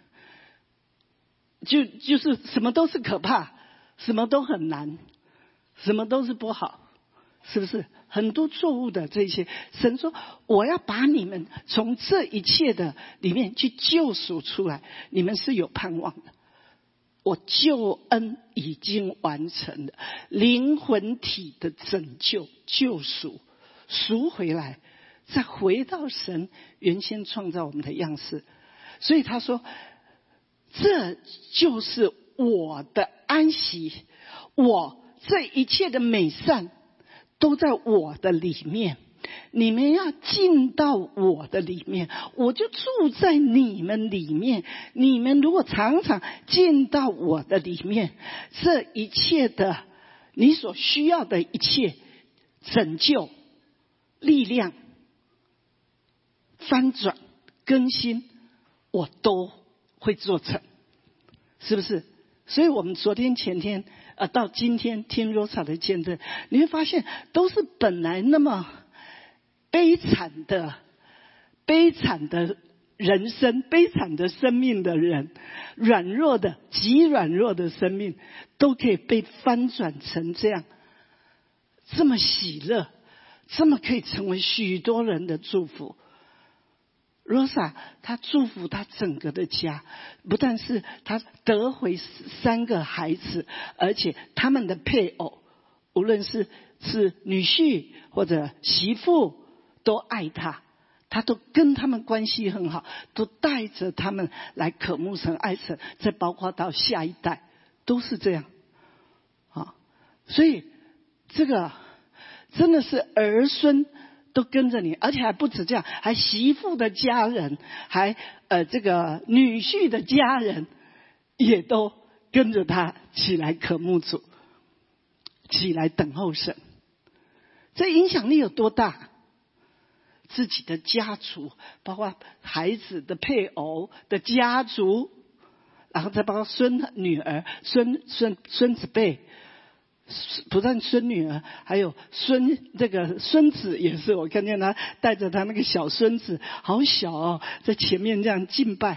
就是什么都是可怕，什么都很难，什么都是不好，是不是？很多错误的这些，神说我要把你们从这一切的里面去救赎出来，你们是有盼望的。我救恩已经完成了，灵魂体的拯救救赎赎回来，再回到神原先创造我们的样式。所以他说这就是我的安息，我这一切的美善都在我的里面，你们要进到我的里面，我就住在你们里面。你们如果常常进到我的里面，这一切的你所需要的一切拯救、力量、翻转、更新，我都会做成，是不是？所以我们昨天前天到今天听 Rosa 的见证，你会发现都是本来那么悲惨的人生、悲惨的生命的人，软弱的极软弱的生命，都可以被翻转成这样，这么喜乐，这么可以成为许多人的祝福。Rosa 她祝福她整个的家，不但是她得回3个孩子，而且他们的配偶，无论是女婿或者媳妇，都爱她，她都跟他们关系很好，都带着他们来渴慕神、爱神，再包括到下一代都是这样。所以这个真的是儿孙都跟着你，而且还不止这样，还媳妇的家人，还这个女婿的家人也都跟着他起来渴慕主，起来等候神。这影响力有多大？自己的家族，包括孩子的配偶的家族，然后再包括孙女儿、孙子辈。不但孙女儿，还有这个孙子也是，我看见他带着他那个小孙子，好小哦，在前面这样敬拜。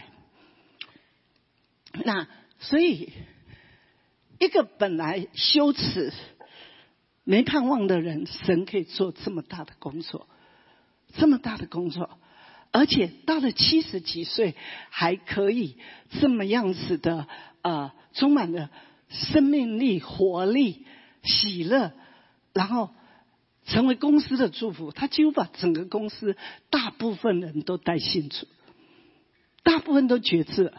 那所以，一个本来羞耻、没盼望的人，神可以做这么大的工作，这么大的工作，而且到了70几岁，还可以这么样子的充满了生命力、活力、喜乐，然后成为公司的祝福。他几乎把整个公司大部分人都带信主，大部分都决志了。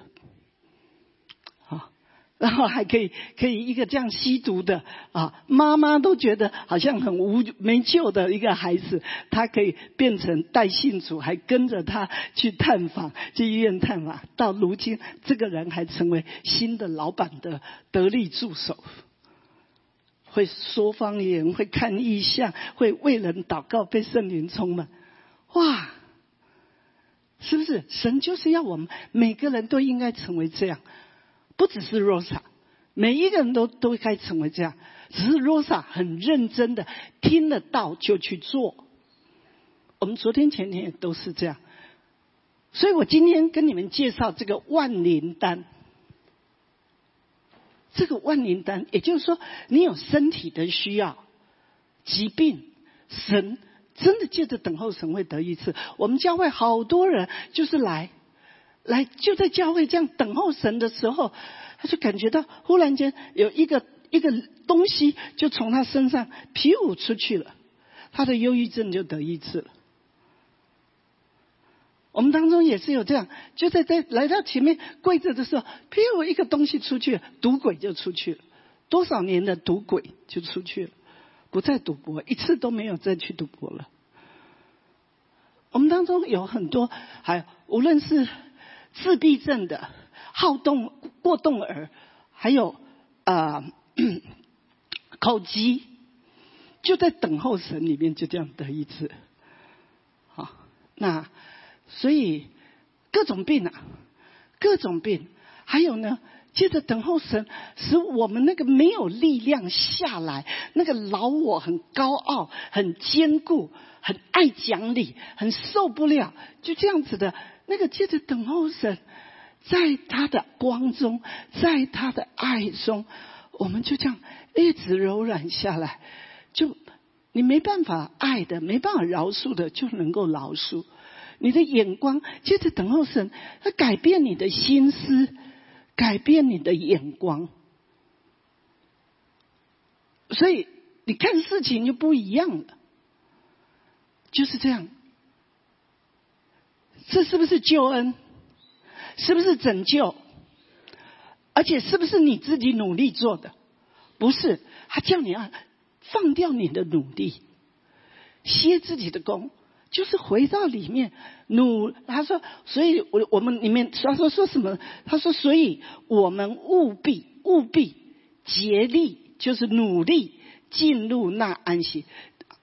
然后还可以一个这样吸毒的妈妈都觉得好像很没救的一个孩子，他可以变成带信主，还跟着他去探访，去医院探访。到如今，这个人还成为新的老板的得力助手，会说方言，会看异象，会为人祷告，被圣灵充满。哇，是不是？神就是要我们每个人都应该成为这样。不只是 Rosa， 每一个人都该成为这样，只是 Rosa 很认真的听得到就去做。我们昨天前天也都是这样，所以我今天跟你们介绍这个万灵丹。这个万灵丹，也就是说，你有身体的需要、疾病，神真的借着等候神会得医治。我们教会好多人就是来就在教会这样等候神的时候，他就感觉到忽然间有一个东西就从他身上皮舞出去了，他的忧郁症就得医治了。我们当中也是有这样，就在来到前面跪着的时候，皮舞一个东西出去了，赌鬼就出去了，多少年的赌鬼就出去了，不再赌博，一次都没有再去赌博了。我们当中有很多，还无论是自闭症的、过动儿，还有口疾，就在等候神里面就这样得医治。好，那所以各种病，还有呢，接着等候神，使我们那个没有力量下来，那个老我很高傲、很坚固、很爱讲理、很受不了，就这样子的。那个接着等候神，在他的光中，在他的爱中，我们就这样一直柔软下来。就你没办法爱的，没办法饶恕的，就能够饶恕。你的眼光接着等候神，他改变你的心思，改变你的眼光，所以你看事情就不一样了。就是这样。这是不是救恩？是不是拯救？而且是不是你自己努力做的？不是，他叫你要放掉你的努力，歇自己的功，就是回到里面他说，所以我们里面他说什么？他说，所以我们务必竭力，就是努力进入那安息。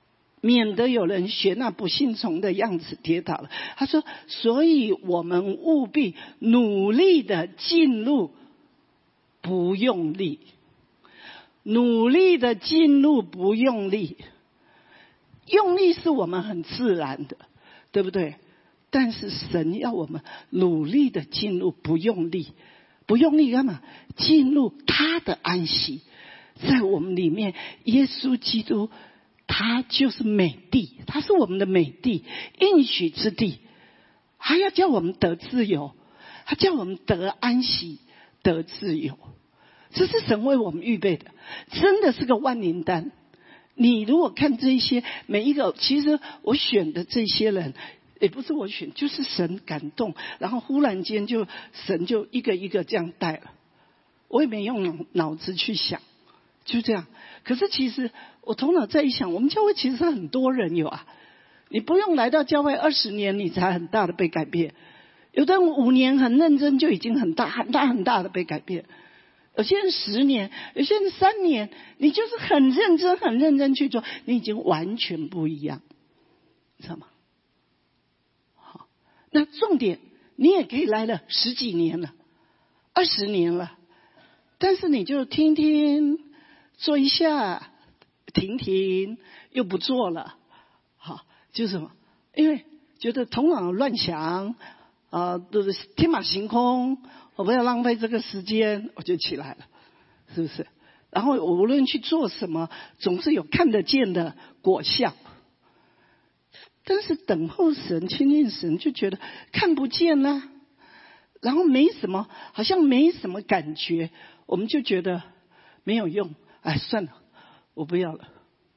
免得有人学那不信从的样子跌倒了。他说，所以我们务必努力的进入，不用力。努力的进入，不用力。用力是我们很自然的，对不对？但是神要我们努力的进入，不用力。不用力干嘛？进入他的安息。在我们里面，耶稣基督他就是美地，他是我们的美地，应许之地。还要叫我们得自由，他叫我们得安息，得自由。这是神为我们预备的，真的是个万灵丹。你如果看这些每一个，其实我选的这些人也不是我选，就是神感动，然后忽然间神就一个一个这样带了，我也没用脑子去想，就这样。可是其实我头脑再一想，我们教会其实很多人有啊，你不用来到教会20年你才很大的被改变，有的人5年很认真就已经很大的被改变，有些人10年，有些人3年，你就是很认真去做，你已经完全不一样，知道吗？好，那重点你也可以来了10几年了，20年了，但是你就听听，做一下，停，又不做了，好，就是什么？因为觉得头脑乱想，都是天马行空。我不要浪费这个时间，我就起来了，是不是？然后我无论去做什么，总是有看得见的果效。但是等候神、亲近神，就觉得看不见啦，然后没什么，好像没什么感觉，我们就觉得没有用，哎，算了，我不要了。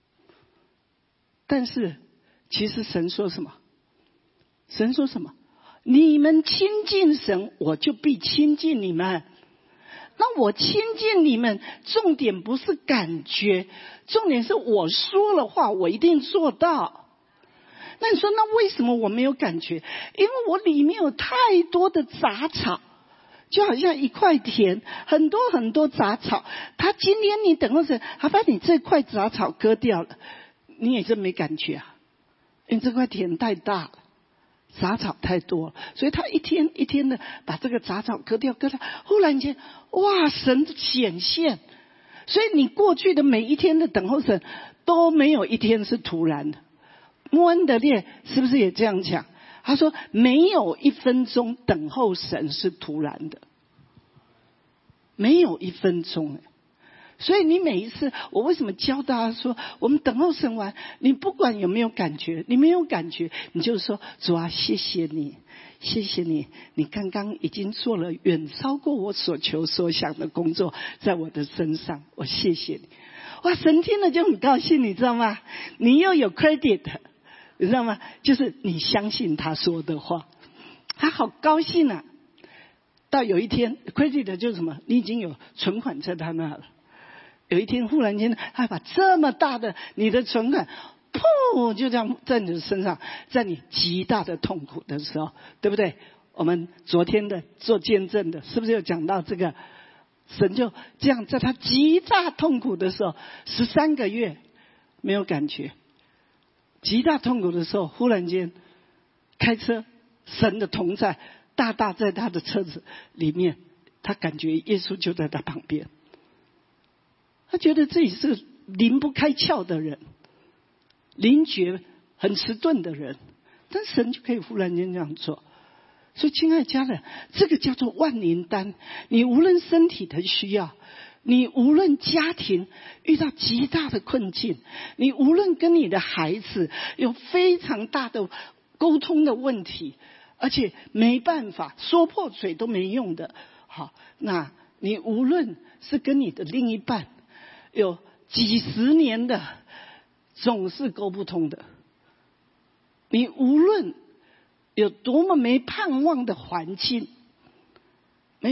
但是其实神说什么？神说什么？你们亲近神，我就必亲近你们。那我亲近你们，重点不是感觉，重点是我说了话，我一定做到。那你说，那为什么我没有感觉？因为我里面有太多的杂草，就好像一块田，很多杂草。他今天你等候神，他把你这块杂草割掉了，你也是没感觉啊，因为这块田太大了。杂草太多了，所以他一天一天的把这个杂草割掉，忽然间，哇，神显现。所以你过去的每一天的等候神，都没有一天是突然的。莫恩德烈是不是也这样讲？他说没有1分钟等候神是突然的，没有1分钟。所以你每一次，我为什么教大家说，我们等候神完，你不管有没有感觉，你没有感觉，你就说，主啊，谢谢你，谢谢你，你刚刚已经做了远超过我所求所想的工作在我的身上，我谢谢你。哇，神听了就很高兴，你知道吗？你又有 credit， 你知道吗？就是你相信他说的话，他好高兴啊。到有一天 credit 就是什么？你已经有存款在他那了。有一天忽然间他把这么大的你的存款噗就这样在你的身上，在你极大的痛苦的时候，对不对？我们昨天的做见证的是不是有讲到这个？神就这样在他极大痛苦的时候13个月没有感觉，极大痛苦的时候忽然间开车，神的同在大大在他的车子里面，他感觉耶稣就在他旁边，他觉得自己是灵不开窍的人，灵觉很迟钝的人，但神就可以忽然间这样做。所以亲爱的家人，这个叫做万灵丹。你无论身体的需要，你无论家庭遇到极大的困境，你无论跟你的孩子有非常大的沟通的问题，而且没办法说破嘴都没用的，好，那你无论是跟你的另一半有几十年的总是沟不通的，你无论有多么没盼望的环境，我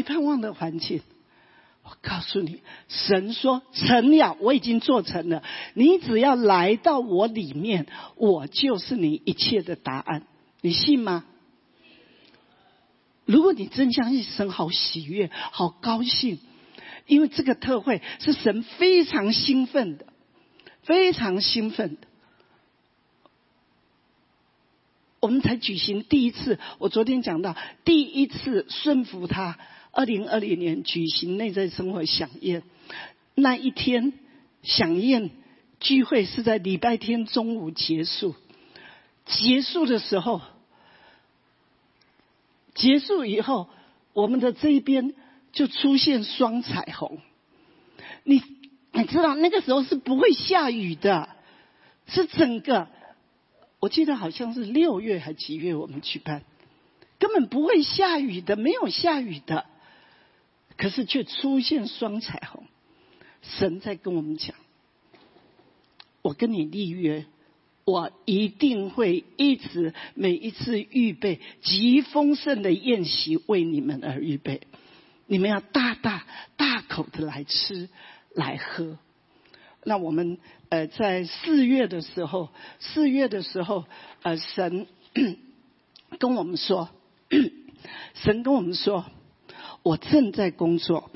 告诉你，神说成了，我已经做成了，你只要来到我里面，我就是你一切的答案，你信吗？如果你真相信，神好喜悦，好高兴，因为这个特会是神非常兴奋的，非常兴奋的。 我们才举行第一次，我昨天讲到第一次顺服他，2020年举行内在生活飨宴。那一天飨宴聚会是在礼拜天中午结束，结束的时候，结束以后，我们的这一边就出现双彩虹。你知道那个时候是不会下雨的，是整个，我记得好像是6月还几月我们举办，根本不会下雨的，没有下雨的，可是却出现双彩虹。神在跟我们讲，我跟你立约，我一定会一直每一次预备极丰盛的宴席为你们而预备，你们要大口的来吃来喝。那我们在4月的时候，神跟我们说，我正在工作，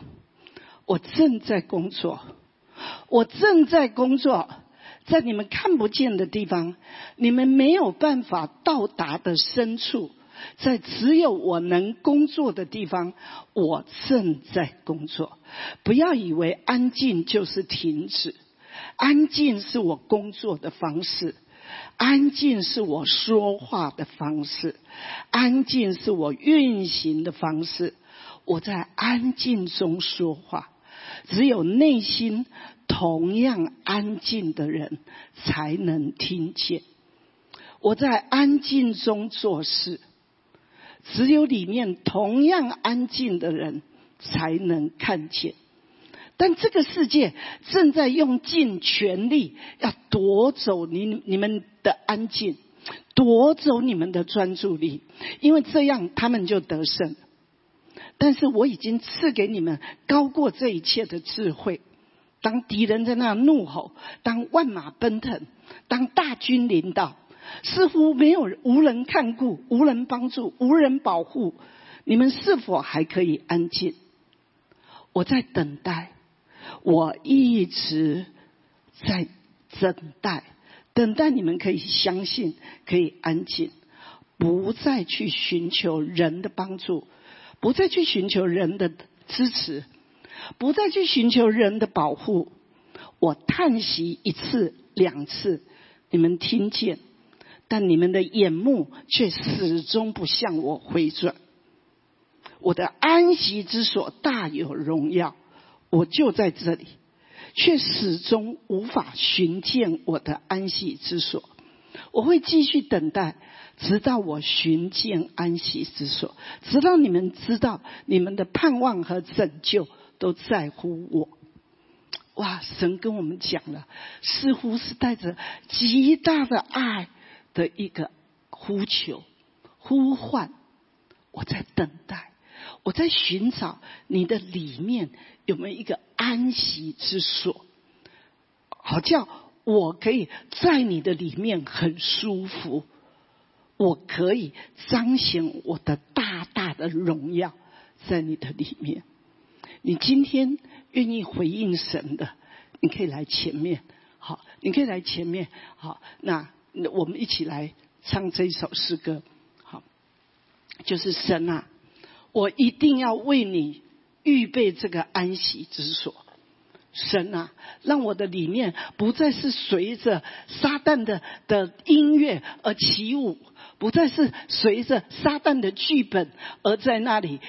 在你们看不见的地方，你们没有办法到达的深处，在只有我能工作的地方，我正在工作。不要以为安静就是停止，安静是我工作的方式，安静是我说话的方式，安静是我运行的方式。我在安静中说话，只有内心同样安静的人才能听见。我在安静中做事，只有里面同样安静的人才能看见。但这个世界正在用尽全力要夺走你们的安静，夺走你们的专注力，因为这样他们就得胜。但是我已经赐给你们高过这一切的智慧。当敌人在那怒吼，当万马奔腾，当大军临到，似乎无人看顾，无人帮助，无人保护，你们是否还可以安静？我在等待，我一直在等待你们可以相信，可以安静，不再去寻求人的帮助，不再去寻求人的支持，不再去寻求人的保护。我叹息1次2次，你们听见，但你们的眼目却始终不向我回转。我的安息之所大有荣耀，我就在这里，却始终无法寻见我的安息之所。我会继续等待，直到我寻见安息之所，直到你们知道你们的盼望和拯救都在乎我。哇，神跟我们讲了，似乎是带着极大的爱的一个呼求呼唤。我在等待，我在寻找你的里面有没有一个安息之所，好叫我可以在你的里面很舒服，我可以彰显我的大大的荣耀在你的里面。你今天愿意回应神的，你可以来前面。好，你可以来前面。好，那我们一起来唱这一首诗歌。好，就是神啊，我一定要为你预备这个安息之所。神啊，让我的里面不再是随着撒旦的音乐而起舞，不再是随着撒旦的剧本而在那里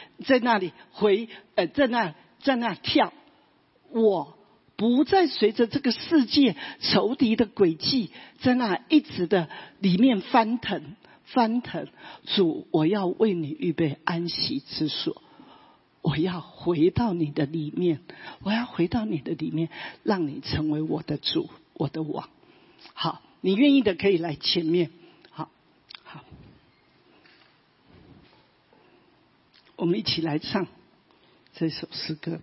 在那跳。我不再随着这个世界仇敌的诡计在那一直的里面翻腾。主，我要为你预备安息之所。我要回到你的里面，让你成为我的主，我的王。好，你愿意的可以来前面。好，我们一起来唱这首诗歌。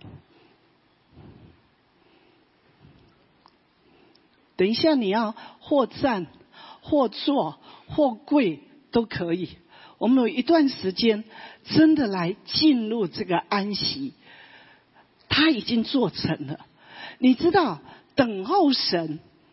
等一下你要或站或坐或跪都可以。我们有一段时间真的来进入这个安息，他已经做成了。你知道等候神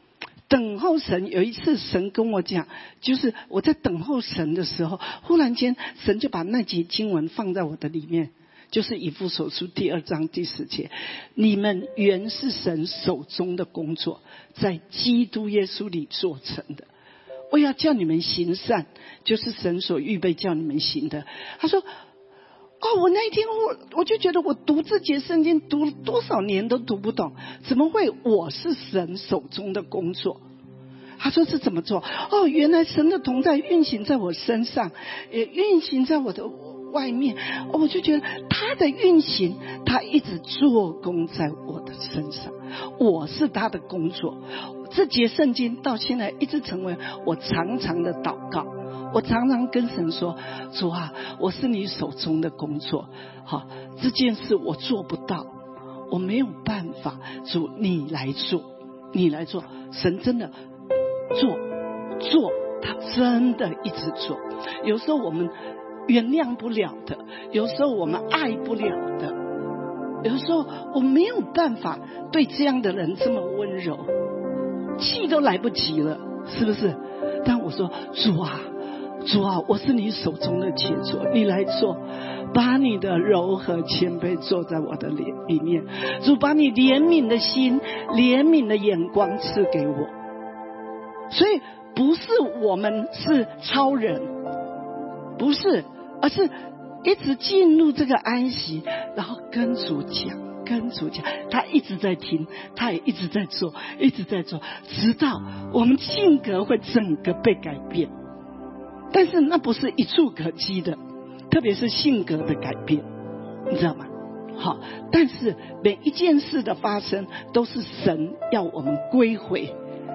等候神，有一次神跟我讲，就是我在等候神的时候，忽然间神就把那节经文放在我的里面，就是以弗所书2章第10节，你们原是神手中的工作，在基督耶稣里做成的。我要叫你们行善，就是神所预备叫你们行的。他说我那一天我就觉得我读这节圣经读多少年都读不懂，怎么会我是神手中的工作？他说是怎么做？原来神的同在运行在我身上，也运行在我的外面。我就觉得他的运行，他一直做工在我的身上，我是他的工作。这节圣经到现在一直成为我常常的祷告。我常常跟神说，主啊，我是你手中的工作，好，这件事我做不到，我没有办法，主你来做，你来做。神真的做，他真的一直做。有时候我们原谅不了的，有时候我们爱不了的，有时候我没有办法对这样的人这么温柔，气都来不及了，是不是？但我说，主啊，我是你手中的杰作，你来做，把你的柔和谦卑做在我的里面。主，把你怜悯的心、怜悯的眼光赐给我。所以不是我们是超人，不是，而是一直进入这个安息，然后跟主讲，他一直在听，他也一直在做，直到我们性格会整个被改变。但是那不是一触可及的，特别是性格的改变，你知道吗？好，但是每一件事的发生都是神要我们归回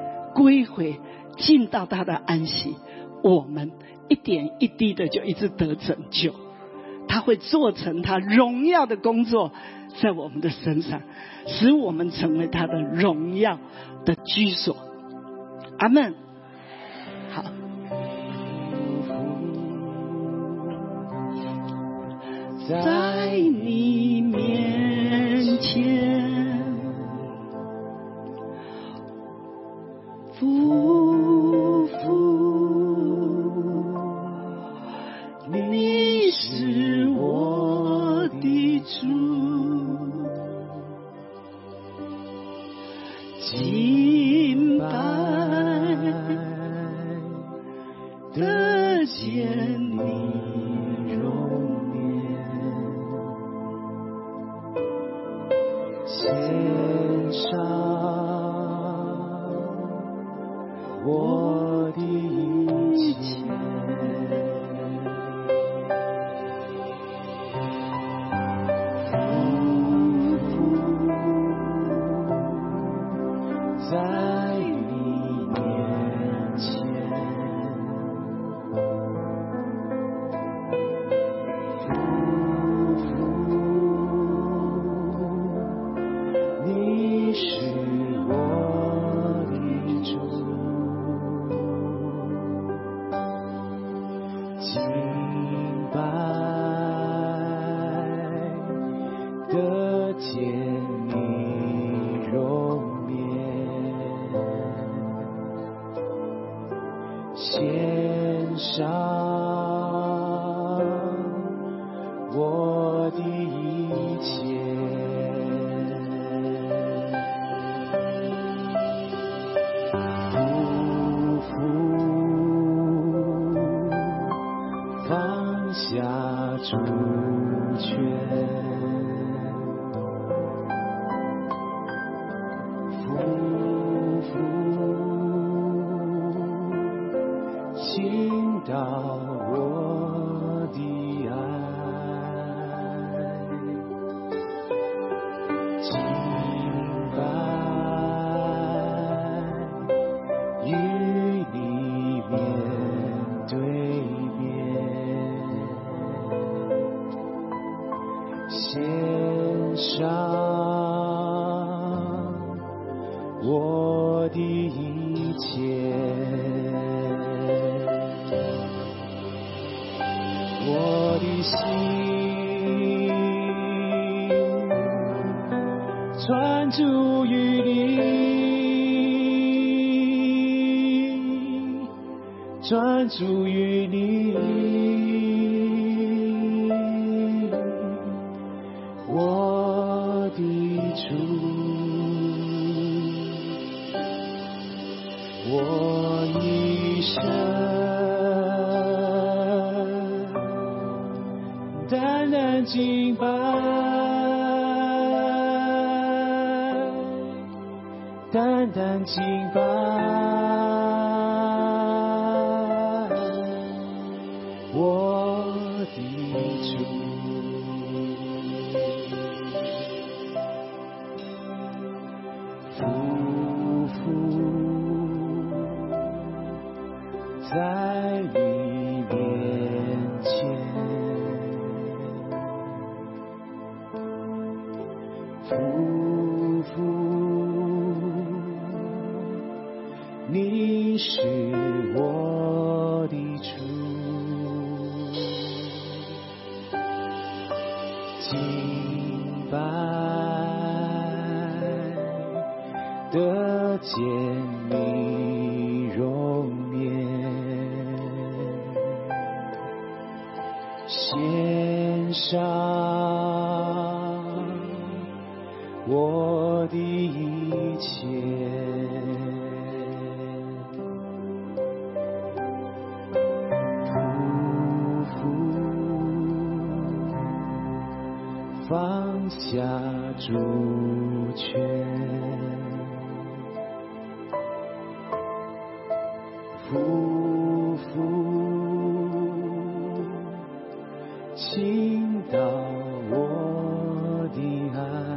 进到他的安息，我们一点一滴的就一直得拯救，他会做成他荣耀的工作在我们的身上，使我们成为他的荣耀的居所。阿们。好，在你面前匍匐，你是我的主，敬拜得见你容颜，献上我的一切，在你面前，你是我的主，敬拜得见你容颜，献上我的一切，匍匐放下主权，匍匐倾倒我的爱，敬拜与你面对面，献上我的一切，我的心专注于你， 专注于你，我的主，我一生单单敬拜，单单敬拜，我的主。匍匐在你面前，匍匐，你是我的主，敬拜得见你容颜，献上我的一切，匍匐放下主权，匍匐倾倒我的爱，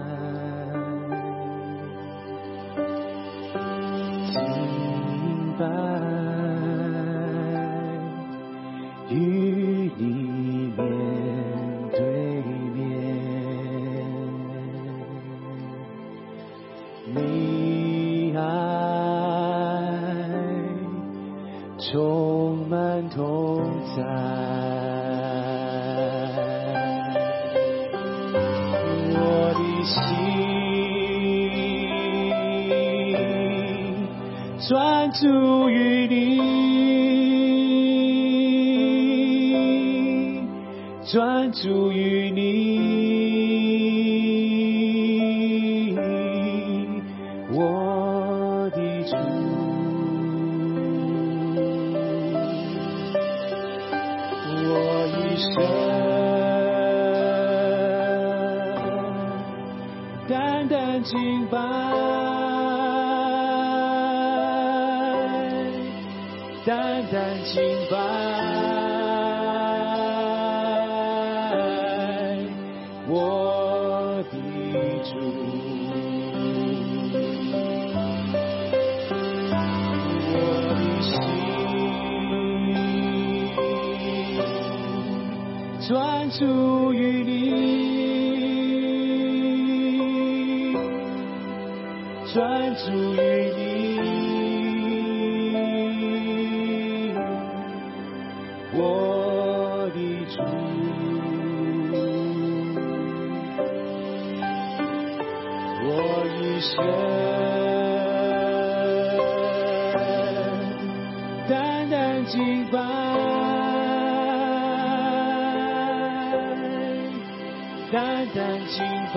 敬拜与你面对面，你爱充满同在，我的心专注于你，专注于你，我的主。我一生单单敬拜，单单敬拜，我的主，我的心专注于你，专注于你，我的主，我一生单单敬拜，单单敬拜，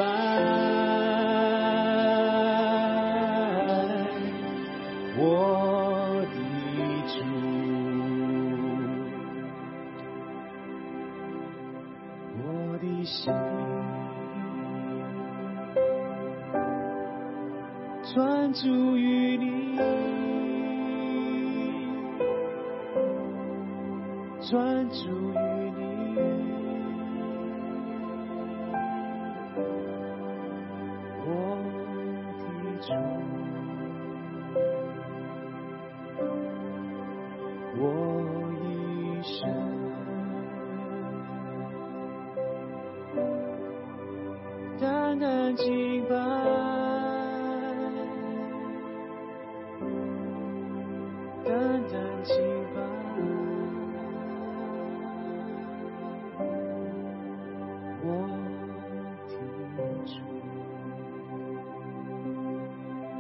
我的主，我的心专注于你，专注于你，我的主，我一生单单敬拜，单单敬拜，我的主。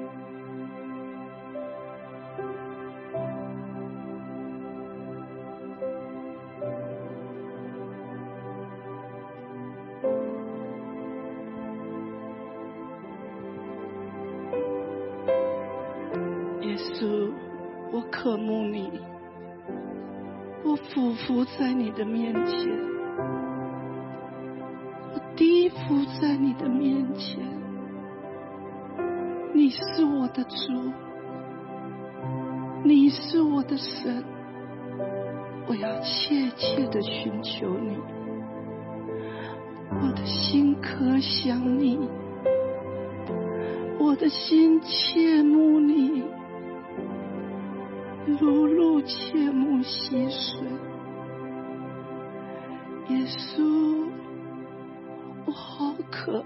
主，我渴慕你，我俯伏在你的面前，我低伏在你的面前。你是我的主，你是我的神，我要切切地寻求你，我的心渴想你，我的心切慕你，如鹿切慕溪水。耶稣，我好渴，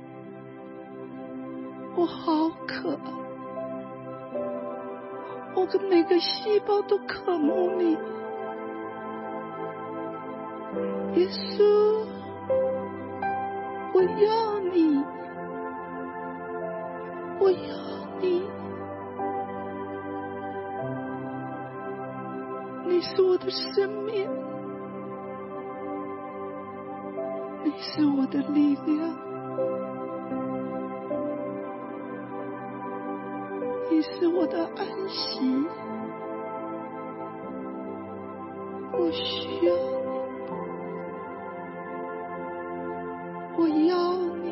我好渴，我跟每个细胞都渴慕你。耶稣，我要你，我要你，你是我的生命，你是我的力量，你是我的安息，我需要你，我要你。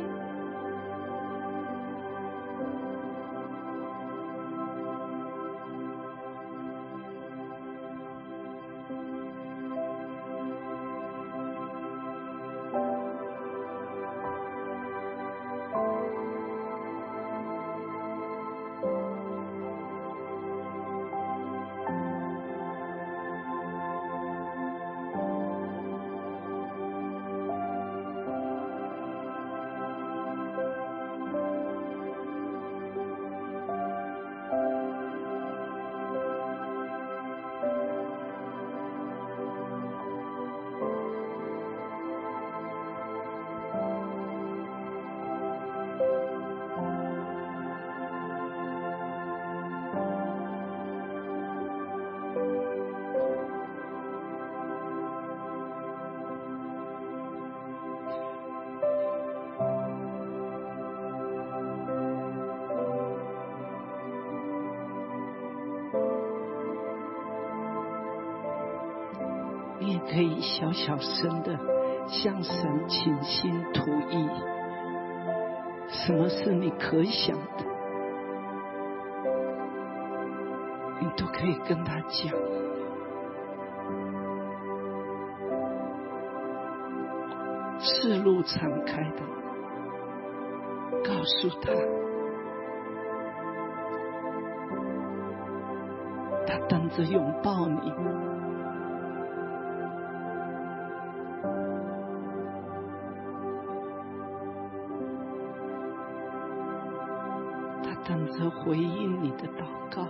你也可以小小声的向神倾心吐意，什么是你可想的，你都可以跟他讲。赤露敞开的告诉他，他等着拥抱你。等着回应你的祷告。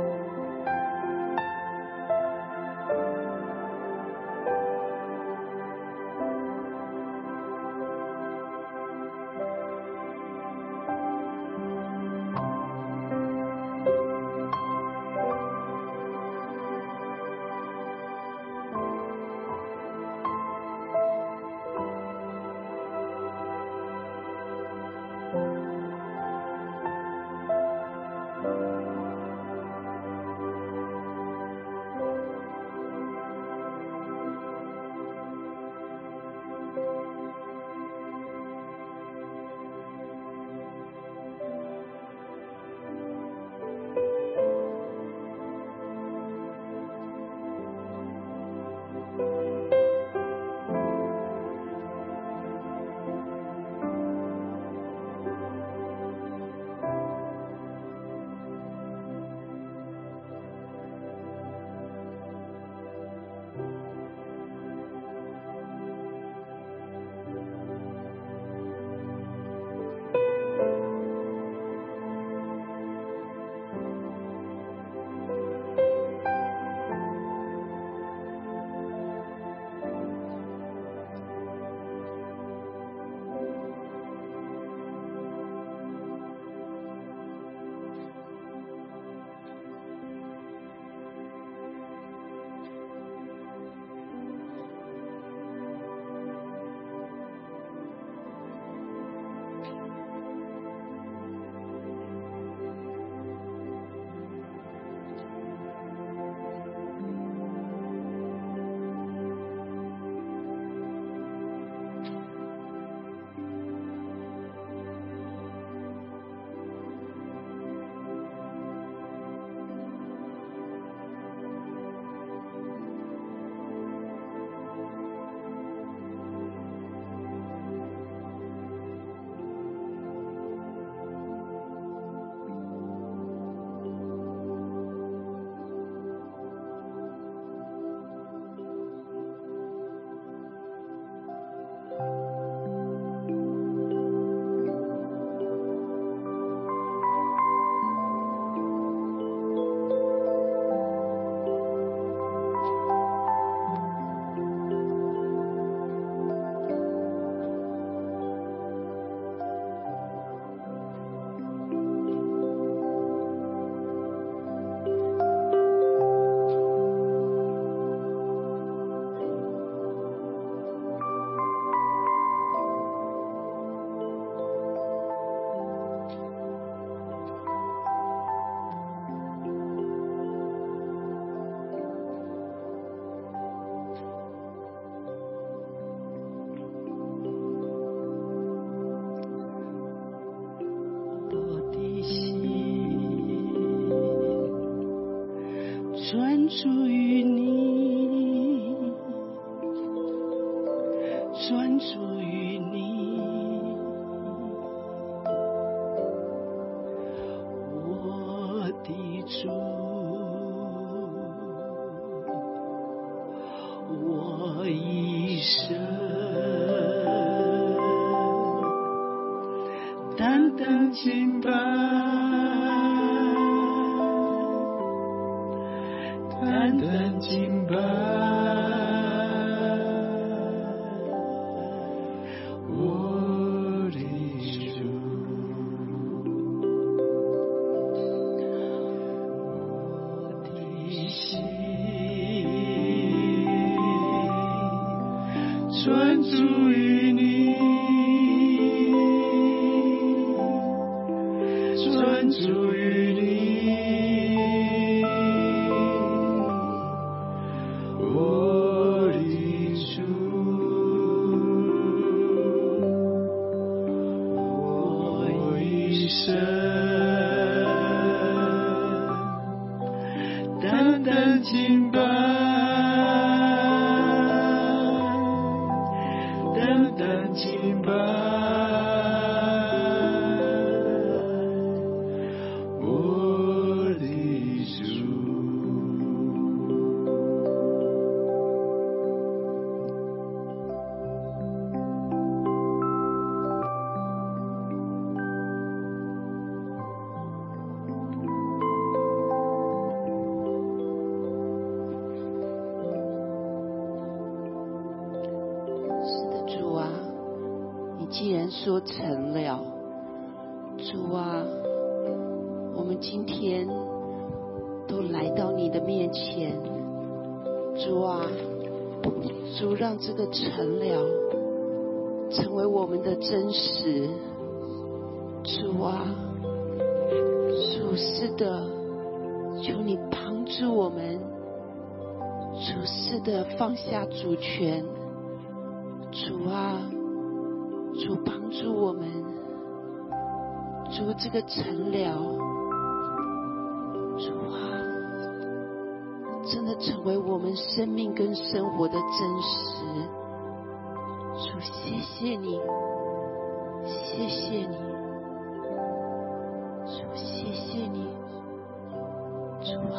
专注于你，专注于你，我的主，我一生单单敬拜，单单敬拜，我的主，我的心专注于你，专注于你。单单敬拜，单单敬拜，我的主。 然说成了。主啊，我们今天都来到你的面前，主啊，主让这个成了成为我们的真实。主啊，主是的，求你帮助我们，主是的，放下主权。主啊，主帮助我们，主这个成了，主啊，真的成为我们生命跟生活的真实。主，谢谢你，谢谢你，主，谢谢你，主啊，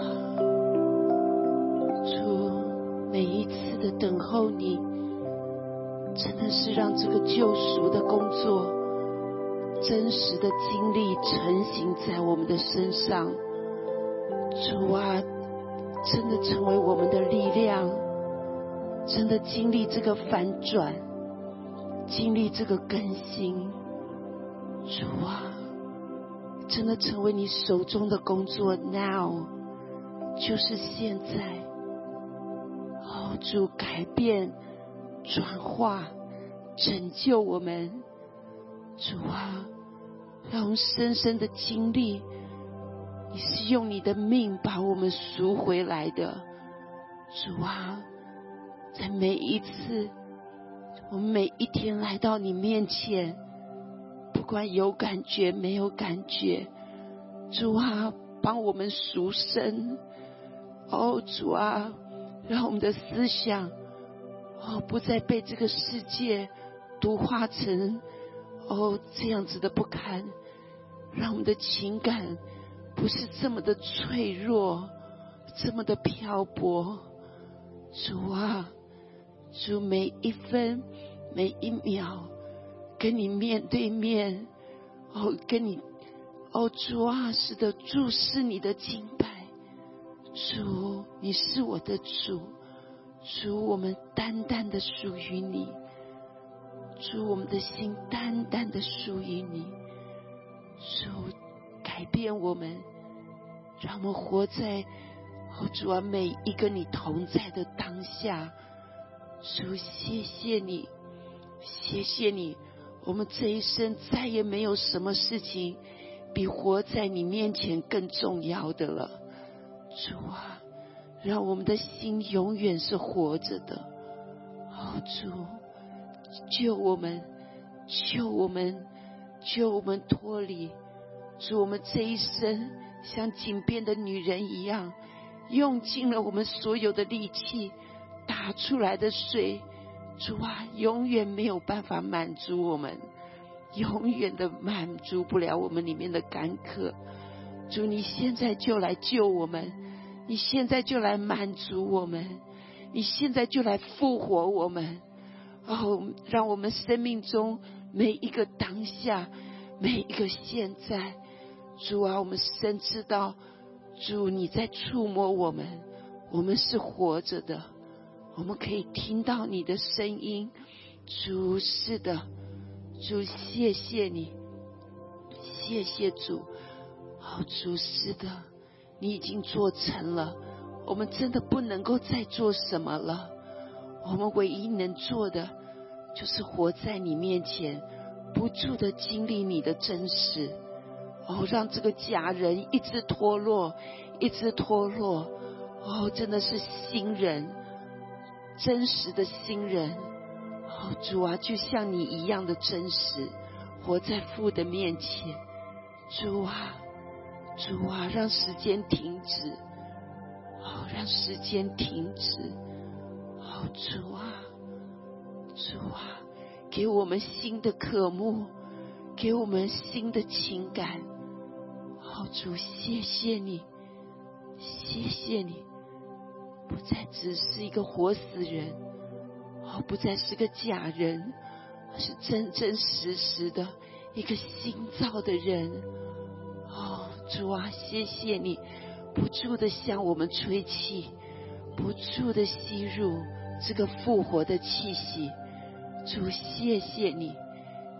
主每一次的等候你，真的是让这个救赎的工作真实的经历成型在我们的身上。主啊，真的成为我们的力量，真的经历这个反转，经历这个更新。主啊，真的成为你手中的工作 now， 就是现在。哦，主，改变转化拯救我们。主啊，让我们深深的经历你是用你的命把我们赎回来的。主啊，在每一次我们每一天来到你面前，不管有感觉没有感觉，主啊，帮我们赎身。哦，主啊，让我们的思想不再被这个世界毒化成这样子的不堪，让我们的情感不是这么的脆弱，这么的漂泊。主啊，主，每一分每一秒跟你面对面，跟你主啊，是的，注视你的敬拜。主，你是我的主，主，我们单单的属于你，主，我们的心单单的属于你。主，改变我们，让我们活在主啊每一个你同在的当下。主，谢谢你，谢谢你，我们这一生再也没有什么事情比活在你面前更重要的了。主啊，让我们的心永远是活着的。主，救我们，救我们，救我们脱离。主，我们这一生像井边的女人一样，用尽了我们所有的力气打出来的水，主啊，永远没有办法满足我们，永远的满足不了我们里面的干渴。主，你现在就来救我们，你现在就来满足我们，你现在就来复活我们。让我们生命中每一个当下，每一个现在，主啊，我们深知道，主你在触摸我们，我们是活着的，我们可以听到你的声音。主，是的，主，谢谢你，谢谢主。主，是的，你已经做成了，我们真的不能够再做什么了。我们唯一能做的就是活在你面前，不住的经历你的真实。让这个假人一直脱落，一直脱落。真的是新人，真实的新人。主啊，就像你一样的真实，活在父的面前。主啊，主啊，让时间停止，让时间停止。主啊，主啊，给我们新的渴慕，给我们新的情感。主，谢谢你，谢谢你，不再只是一个活死人，不再是个假人，而是真真实实的一个新造的人。主啊，谢谢你不住的向我们吹气，不住的吸入这个复活的气息。主，谢谢你，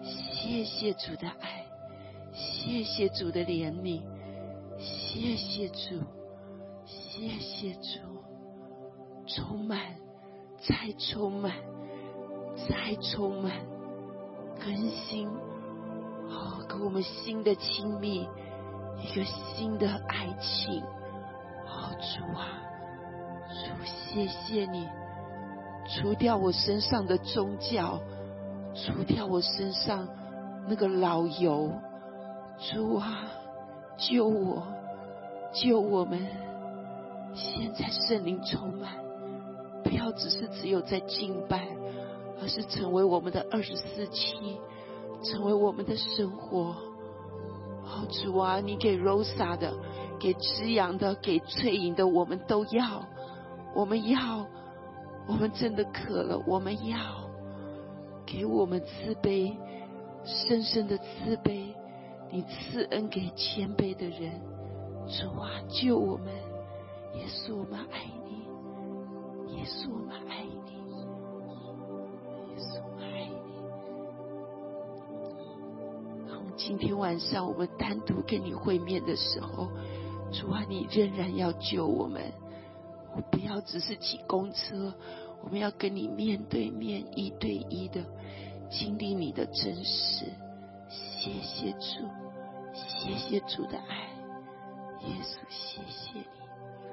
谢谢主的爱，谢谢主的怜悯，谢谢主，谢谢主，充满，再充满，再充满，更新，给我们新的亲密，一个新的爱情。主啊，主，谢谢你，除掉我身上的宗教，除掉我身上那个老油。主啊，救我，救我们。现在圣灵充满，不要只有在敬拜，而是成为我们的24/7，成为我们的生活。主啊，你给 Rosa 的，给之阳的，给翠莹的，我们都要，我们要，我们真的渴了，我们要，给我们慈悲，深深的慈悲，你赐恩给谦卑的人。主啊，救我们，耶稣，我们爱你，耶稣，我们爱你，耶稣，我们爱你。今天晚上我们单独跟你会面的时候，主啊，你仍然要救我们，我不要只是挤公车，我们要跟你面对面1对1的经历你的真实。谢谢主，谢谢主的爱，耶稣，谢谢你。